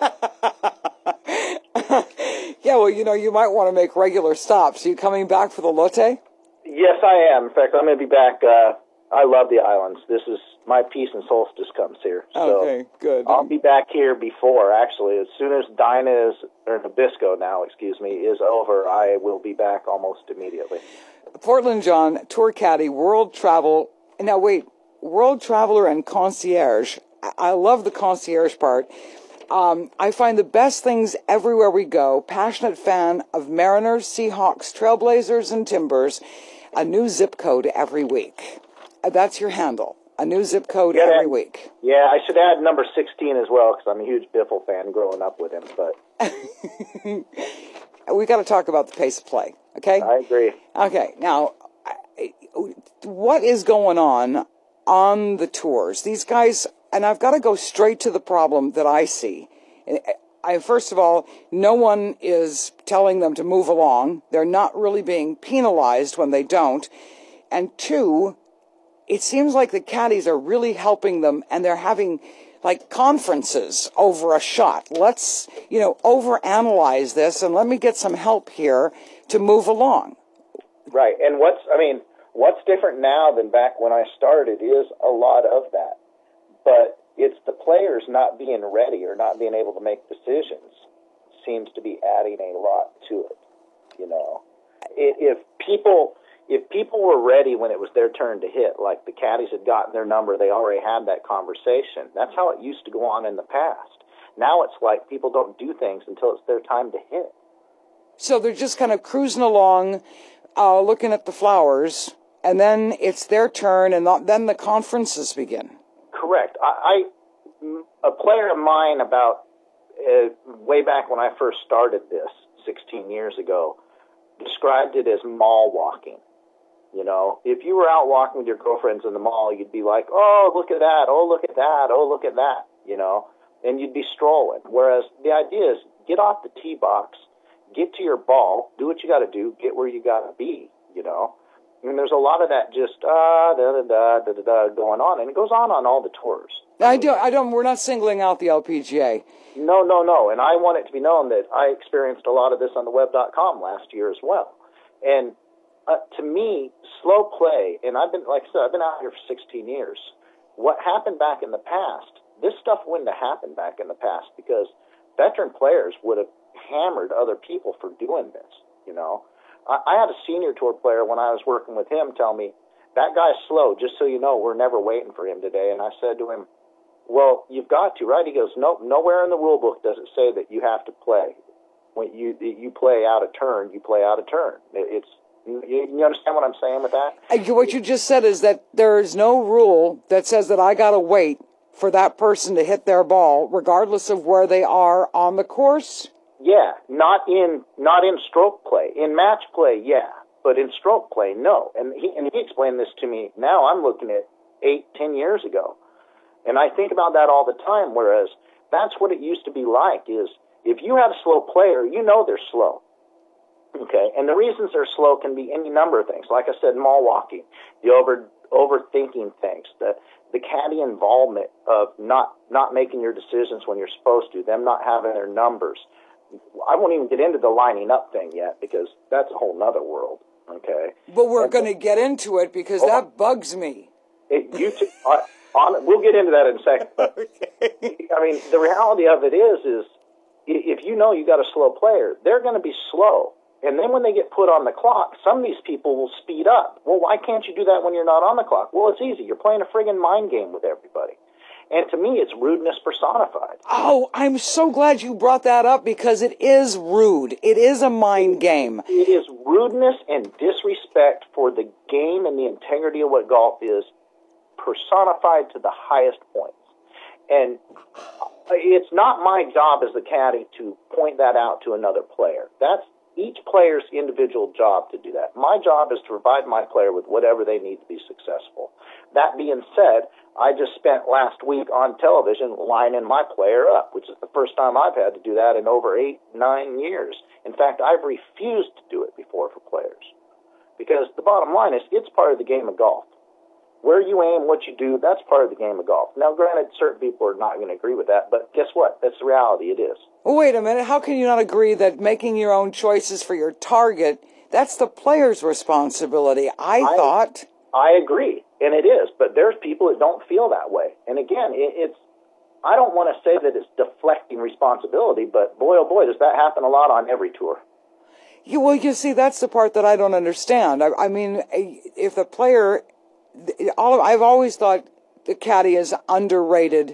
S2: Yeah, well, you know, you might want to make regular stops. Are you coming back for the Lotte?
S20: Yes, I am. In fact, I'm going to be back. Uh, I love the islands. This is my peace and solstice comes here. So
S2: okay, good.
S20: I'll be back here before, actually. As soon as Dinah is, or Nabisco now, excuse me, is over, I will be back almost immediately.
S2: Portland John, tour caddy, world travel. Now, wait, world traveler and concierge. I love the concierge part. Um, I find the best things everywhere we go. Passionate fan of Mariners, Seahawks, Trailblazers, and Timbers. A new zip code every week. That's your handle. A new zip code yeah, every week.
S20: Yeah, I should add number sixteen as well, because I'm a huge Biffle fan growing up with him. But
S2: we got to talk about the pace of play, okay?
S20: I agree.
S2: Okay, now, what is going on on the tours? These guys, and I've got to go straight to the problem that I see. I, first of all, no one is telling them to move along. They're not really being penalized when they don't. And two, it seems like the caddies are really helping them, and they're having like conferences over a shot. Let's, you know, overanalyze this and let me get some help here to move along.
S20: Right. And what's, I mean, what's different now than back when I started is a lot of that. But it's the players not being ready or not being able to make decisions seems to be adding a lot to it. You know, if people if people were ready when it was their turn to hit, like the caddies had gotten their number, they already had that conversation. That's how it used to go on in the past. Now it's like people don't do things until it's their time to hit.
S2: So they're just kind of cruising along, uh, looking at the flowers, and then it's their turn, and not, then the conferences begin.
S20: Correct. I, I a player of mine about uh, way back when I first started this sixteen years ago described it as mall walking. You know, if you were out walking with your girlfriends in the mall, you'd be like, oh, look at that, oh, look at that, oh, look at that, you know, and you'd be strolling. Whereas the idea is get off the tee box, get to your ball, do what you got to do, get where you got to be, you know. And there's a lot of that just uh, da, da, da, da, da, da, going on, and it goes on on all the tours.
S2: I don't, I don't, we're not singling out the L P G A.
S20: No, no, no, and I want it to be known that I experienced a lot of this on the web dot com last year as well. And uh, to me, slow play, and I've been, like I said, I've been out here for sixteen years. What happened back in the past, this stuff wouldn't have happened back in the past because veteran players would have hammered other people for doing this, you know. I, I had a senior tour player when I was working with him tell me, that guy's slow, just so you know, we're never waiting for him today. And I said to him, well, you've got to, right? He goes, nope, nowhere in the rule book does it say that you have to play. When you you play out of turn, you play out of turn. It's you, you understand what I'm saying with that?
S2: What you just said is that there is no rule that says that I got to wait for that person to hit their ball, regardless of where they are on the course?
S20: Yeah, not in not in stroke play. In match play, yeah, but in stroke play, no. And he and he explained this to me. Now I'm looking at eight, ten years ago. And I think about that all the time, whereas that's what it used to be like, is if you have a slow player, you know they're slow. Okay? And the reasons they're slow can be any number of things. Like I said, mall walking, the over overthinking things, the the caddy involvement of not, not making your decisions when you're supposed to, them not having their numbers. I won't even get into the lining up thing yet because that's a whole nother world. Okay?
S2: But we're going to get into it because oh, that bugs me.
S20: It, you t- I, On, we'll get into that in a second. But, okay. I mean, the reality of it is, is if you know you got a slow player, they're going to be slow. And then when they get put on the clock, some of these people will speed up. Well, why can't you do that when you're not on the clock? Well, it's easy. You're playing a friggin' mind game with everybody. And to me, it's rudeness personified.
S2: Oh, I'm so glad you brought that up because it is rude. It is a mind game.
S20: It is rudeness and disrespect for the game and the integrity of what golf is, personified to the highest points. And it's not my job as the caddy to point that out to another player. That's each player's individual job to do that. My job is to provide my player with whatever they need to be successful. That being said, I just spent last week on television lining my player up, which is the first time I've had to do that in over eight, nine years. In fact, I've refused to do it before for players. Because the bottom line is, it's part of the game of golf. Where you aim, what you do, that's part of the game of golf. Now, granted, certain people are not going to agree with that, but guess what? That's the reality. It is.
S2: Well, wait a minute. How can you not agree that making your own choices for your target, that's the player's responsibility? I, I thought.
S20: I agree, and it is, but there's people that don't feel that way. And again, it, it's, I don't want to say that it's deflecting responsibility, but boy, oh boy, does that happen a lot on every tour.
S2: You, well, you see, that's the part that I don't understand. I, I mean, if the player... All of, I've always thought the caddy is underrated.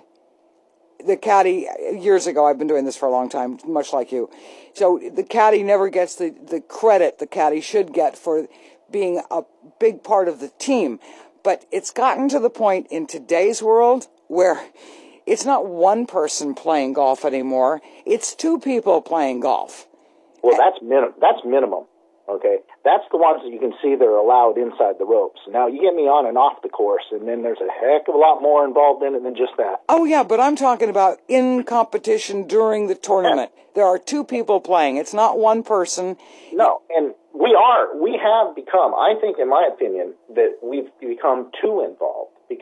S2: The caddy, years ago, I've been doing this for a long time, much like you. So the caddy never gets the, the credit the caddy should get for being a big part of the team. But it's gotten to the point in today's world where it's not one person playing golf anymore. It's two people playing golf.
S20: Well, that's min- that's minimum. Okay, that's the ones that you can see that are allowed inside the ropes. Now, you get me on and off the course, and then there's a heck of a lot more involved in it than just that.
S2: Oh, yeah, but I'm talking about in competition during the tournament. Yeah. There are two people playing. It's not one person.
S20: No, and we are, we have become, I think, in my opinion, that we've become too involved. Because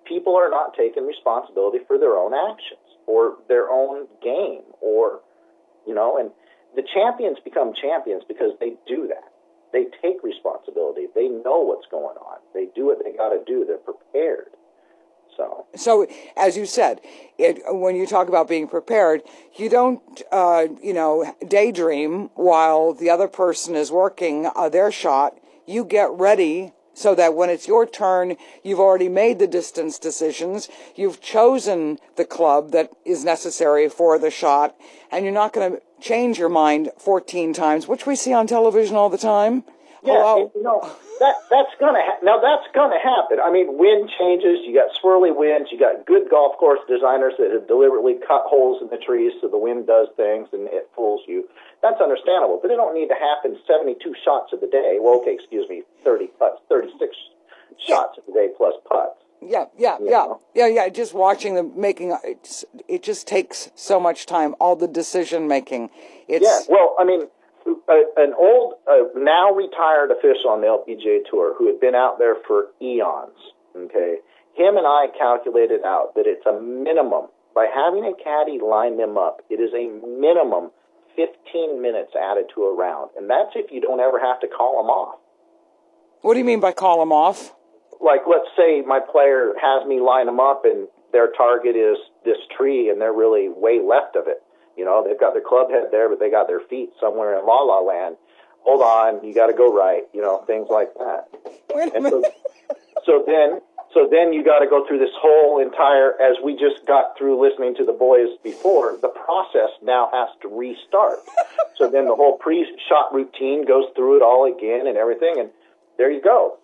S20: people are not taking responsibility for their own actions or their own game, or, you know, and the champions become champions because they do that. They take responsibility. They know what's going on. They do what they got to do. They're prepared. So,
S2: so as you said, it, when you talk about being prepared, you don't, uh, you know, daydream while the other person is working uh, their shot. You get ready so that when it's your turn, you've already made the distance decisions. You've chosen the club that is necessary for the shot, and you're not going to change your mind fourteen times, which we see on television all the time.
S20: Yeah, and, you know, that that's gonna ha- now that's gonna happen. I mean, wind changes. You got swirly winds. You got good golf course designers that have deliberately cut holes in the trees so the wind does things and it fools you. That's understandable, but it don't need to happen seventy-two shots of the day. Well, okay, excuse me, thirty putts, thirty-six shots of the day plus putts.
S2: Yeah, yeah,
S20: You
S2: yeah,
S20: know?
S2: yeah, yeah. Just watching them making it's, it just takes so much time. All the decision making. It's
S20: Yeah, well, I mean. A, an old, uh, now retired official on the L P G A Tour who had been out there for eons, okay, him and I calculated out that it's a minimum, by having a caddy line them up, it is a minimum fifteen minutes added to a round, and that's if you don't ever have to call them off.
S2: What do you mean by call them off?
S20: Like, let's say my player has me line them up and their target is this tree and they're really way left of it. You know, they've got their club head there, but they got their feet somewhere in La La Land. Hold on, you got to go right. You know, things like that.
S2: Wait a
S20: and
S2: minute.
S20: so, so then, so then you got to go through this whole entire. As we just got through listening to the boys before, the process now has to restart. So then the whole pre-shot routine goes through it all again and everything, and there you go.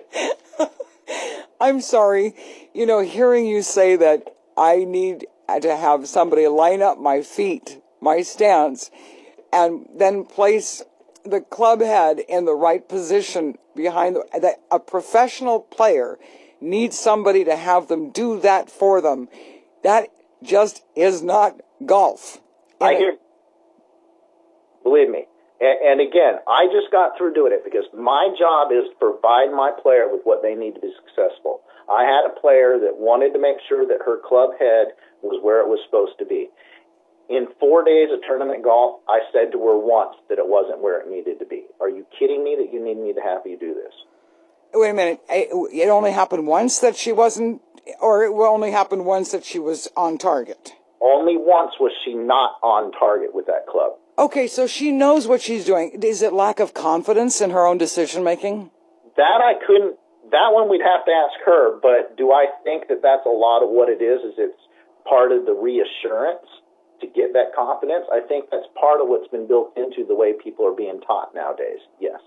S2: I'm sorry. You know, hearing you say that I need to have somebody line up my feet, my stance, and then place the club head in the right position behind the, that a professional player needs somebody to have them do that for them. That just is not golf.
S20: I hear. Believe me. And, and again, I just got through doing it because my job is to provide my player with what they need to be successful. I had a player that wanted to make sure that her club head was where it was supposed to be. In four days of tournament golf, I said to her once that it wasn't where it needed to be. Are you kidding me that you need me to have you do this?
S2: Wait a minute. It only happened once that she wasn't, or it only happened once that she was on target?
S20: Only once was she not on target with that club.
S2: Okay, so she knows what she's doing. Is it lack of confidence in her own decision-making?
S20: That I couldn't, that one we'd have to ask her, but do I think that that's a lot of what it is, is it's part of the reassurance to get that confidence? I think that's part of what's been built into the way people are being taught nowadays, yes.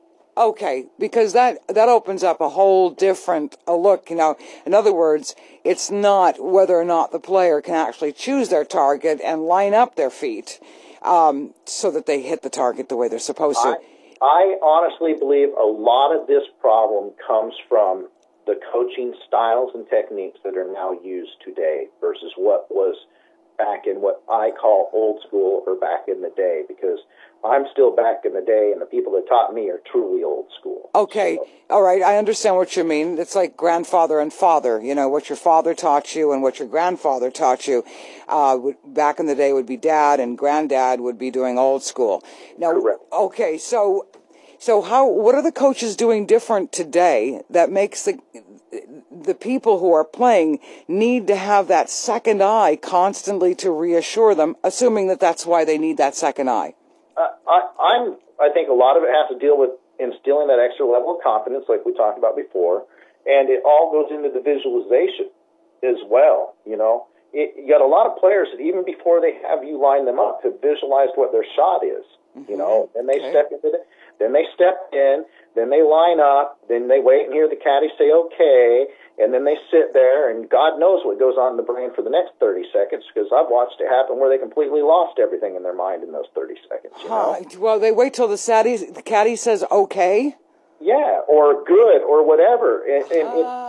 S2: Okay, because that, that opens up a whole different uh, look. You know, in other words, it's not whether or not the player can actually choose their target and line up their feet um, so that they hit the target the way they're supposed to.
S20: I, I honestly believe a lot of this problem comes from the coaching styles and techniques that are now used today versus what was back in what I call old school or back in the day, because I'm still back in the day and the people that taught me are truly old school.
S2: Okay, so. All right, I understand what you mean. It's like grandfather and father, you know, what your father taught you and what your grandfather taught you. Uh, back in the day would be dad and granddad would be doing old school. Now,
S20: Correct.
S2: Okay, so so how, what are the coaches doing different today that makes the the people who are playing need to have that second eye constantly to reassure them, assuming that that's why they need that second eye?
S20: Uh, I, I'm, I think a lot of it has to deal with instilling that extra level of confidence, like we talked about before, and it all goes into the visualization as well. You know, it, you got a lot of players that even before they have you line them up have visualized what their shot is. Mm-hmm. You know, and they okay. step into it. Then they step in, then they line up, then they wait and hear the caddy say okay, and then they sit there, and God knows what goes on in the brain for the next thirty seconds, because I've watched it happen where they completely lost everything in their mind in those thirty seconds. You know?
S2: Huh. Well, they wait till the caddy, the caddy says okay?
S20: Yeah, or good, or whatever. And, and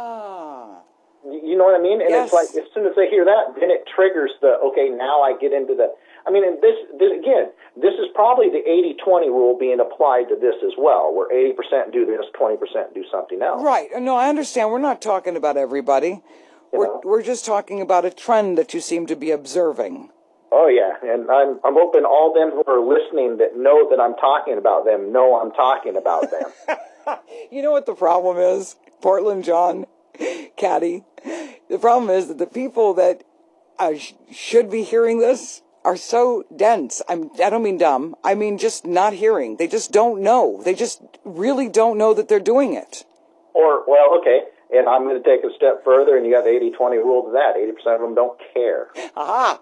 S2: ah.
S20: it, you know what I mean? And
S2: yes.
S20: It's like, as soon as they hear that, then it triggers the, okay, now I get into the... I mean, and this, this, again, this is probably the eighty twenty rule being applied to this as well, where eighty percent do this, twenty percent do something else.
S2: Right. No, I understand. We're not talking about everybody. we're,
S20: know?
S2: we're just talking about a trend that you seem to be observing.
S20: Oh, yeah, and I'm I'm hoping all them who are listening that know that I'm talking about them know I'm talking about them.
S2: You know what the problem is, Portland John, Caddy? The problem is that the people that uh, sh- should be hearing this are so dense. I'm, I don't mean dumb. I mean just not hearing. They just don't know. They just really don't know that they're doing it.
S20: Or, well, okay, and I'm going to take a step further, and you got the eighty twenty rule to that. eighty percent of them don't care.
S2: Aha!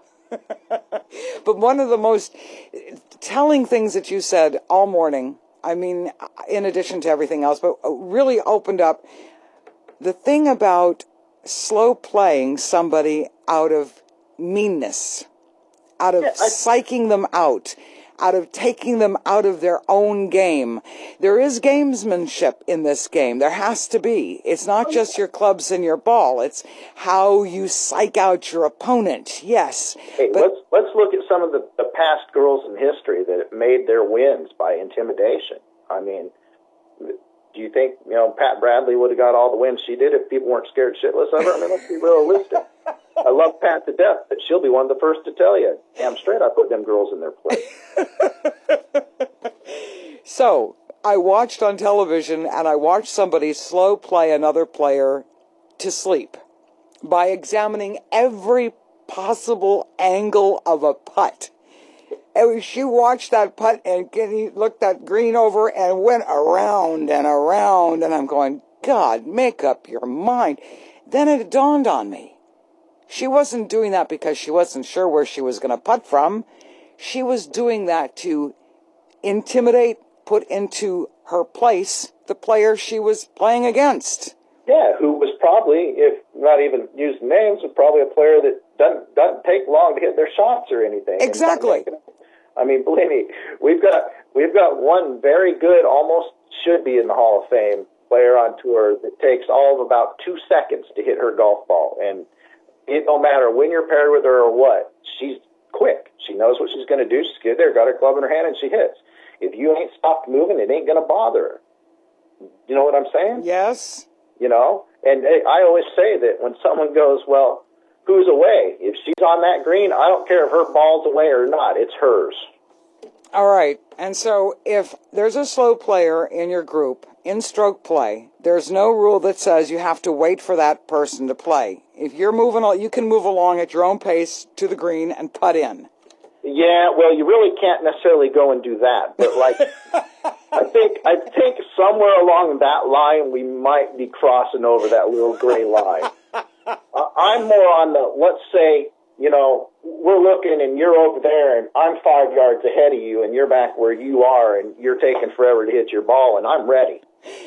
S2: But one of the most telling things that you said all morning, I mean, in addition to everything else, but really opened up the thing about slow playing somebody out of meanness, out of
S20: yeah, I,
S2: psyching them out, out of taking them out of their own game. There is gamesmanship in this game. There has to be. It's not just your clubs and your ball. It's how you psych out your opponent. Yes.
S20: Hey,
S2: but,
S20: let's let's look at some of the, the past girls in history that made their wins by intimidation. I mean, do you think, you know, Pat Bradley would have got all the wins she did if people weren't scared shitless of her? I mean, let's be realistic. I love Pat to death, but she'll be one of the first to tell you, damn straight I put them girls in their place.
S2: So, I watched on television, and I watched somebody slow play another player to sleep by examining every possible angle of a putt. And she watched that putt, and he looked that green over and went around and around, and I'm going, God, make up your mind. Then it dawned on me. She wasn't doing that because she wasn't sure where she was going to putt from. She was doing that to intimidate, put into her place the player she was playing against.
S20: Yeah, who was probably, if not even using names, was probably a player that doesn't doesn't take long to hit their shots or anything.
S2: Exactly.
S20: I mean, believe me, we've got we've got one very good, almost should be in the Hall of Fame player on tour that takes all of about two seconds to hit her golf ball, and it don't matter when you're paired with her or what. She's quick. She knows what she's going to do. She's good there, got her club in her hand, and she hits. If you ain't stopped moving, it ain't going to bother her. You know what I'm saying?
S2: Yes.
S20: You know? And I always say that when someone goes, well, who's away? If she's on that green, I don't care if her ball's away or not. It's hers.
S2: All right. And so if there's a slow player in your group, in stroke play, there's no rule that says you have to wait for that person to play. If you're moving, you can move along at your own pace to the green and putt in.
S20: Yeah, well, you really can't necessarily go and do that. But, like, I think I think somewhere along that line we might be crossing over that little gray line. uh, I'm more on the, let's say, you know, we're looking and you're over there and I'm five yards ahead of you and you're back where you are and you're taking forever to hit your ball and I'm ready.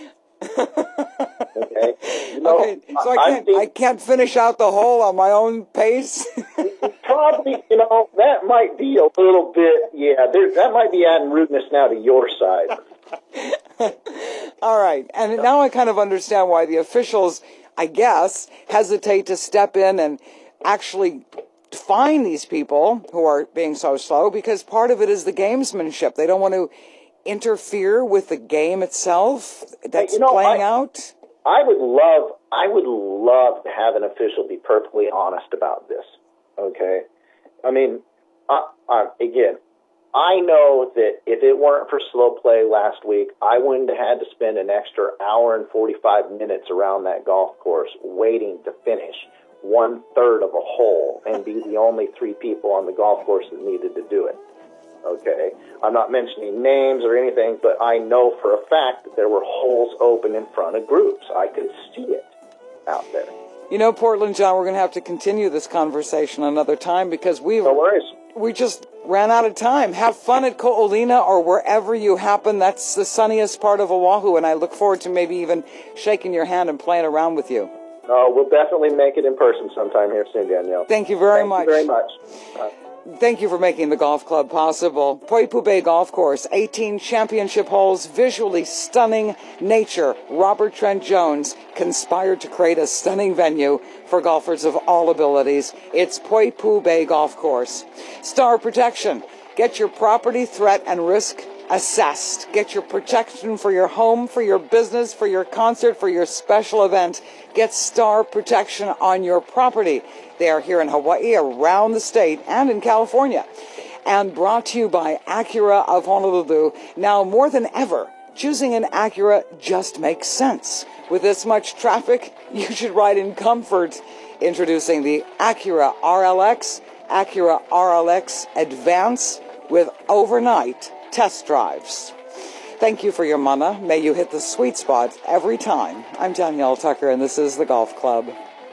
S20: Okay. You know,
S2: okay, so I can't, I, I can't finish out the hole on my own pace?
S20: Probably, you know, that might be a little bit, yeah, there, that might be adding rudeness now to your side.
S2: All right, and now I kind of understand why the officials, I guess, hesitate to step in and actually fine these people who are being so slow, because part of it is the gamesmanship. They don't want to interfere with the game itself that's
S20: hey, you know,
S2: playing
S20: I,
S2: out.
S20: I would love, I would love to have an official be perfectly honest about this. Okay, I mean, uh, uh, again, I know that if it weren't for slow play last week, I wouldn't have had to spend an extra hour and forty-five minutes around that golf course waiting to finish one third of a hole and be the only three people on the golf course that needed to do it. Okay, I'm not mentioning names or anything, but I know for a fact that there were holes open in front of groups. I could see it out there.
S2: You know, Portland John, we're going to have to continue this conversation another time because we've
S20: no worries.
S2: we just ran out of time. Have fun at Ko'olina or wherever you happen. That's the sunniest part of Oahu, and I look forward to maybe even shaking your hand and playing around with you.
S20: Oh, we'll definitely make it in person sometime here soon, Danielle.
S2: Thank you very
S20: Thank
S2: much.
S20: You very much. Uh,
S2: Thank you for making the golf club possible. Poipu Bay Golf Course, eighteen championship holes, visually stunning nature. Robert Trent Jones conspired to create a stunning venue for golfers of all abilities. It's Poipu Bay Golf Course. Star Protection. Get your property threat and risk assessed. Get your protection for your home, for your business, for your concert, for your special event. Get Star Protection on your property. They are here in Hawaii, around the state, and in California. And brought to you by Acura of Honolulu. Now more than ever, choosing an Acura just makes sense. With this much traffic, you should ride in comfort. Introducing the Acura R L X, Acura R L X Advance with overnight test drives. Thank you for your mana. May you hit the sweet spot every time. I'm Danielle Tucker, and this is the Golf Club.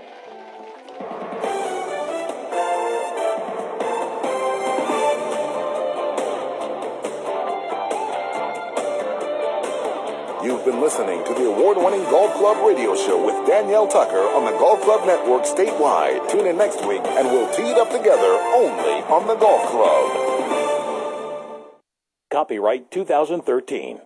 S1: You've been listening to the award-winning Golf Club radio show with Danielle Tucker on the Golf Club Network statewide. Tune in next week and we'll tee it up together only on the Golf Club.
S3: Copyright two thousand thirteen.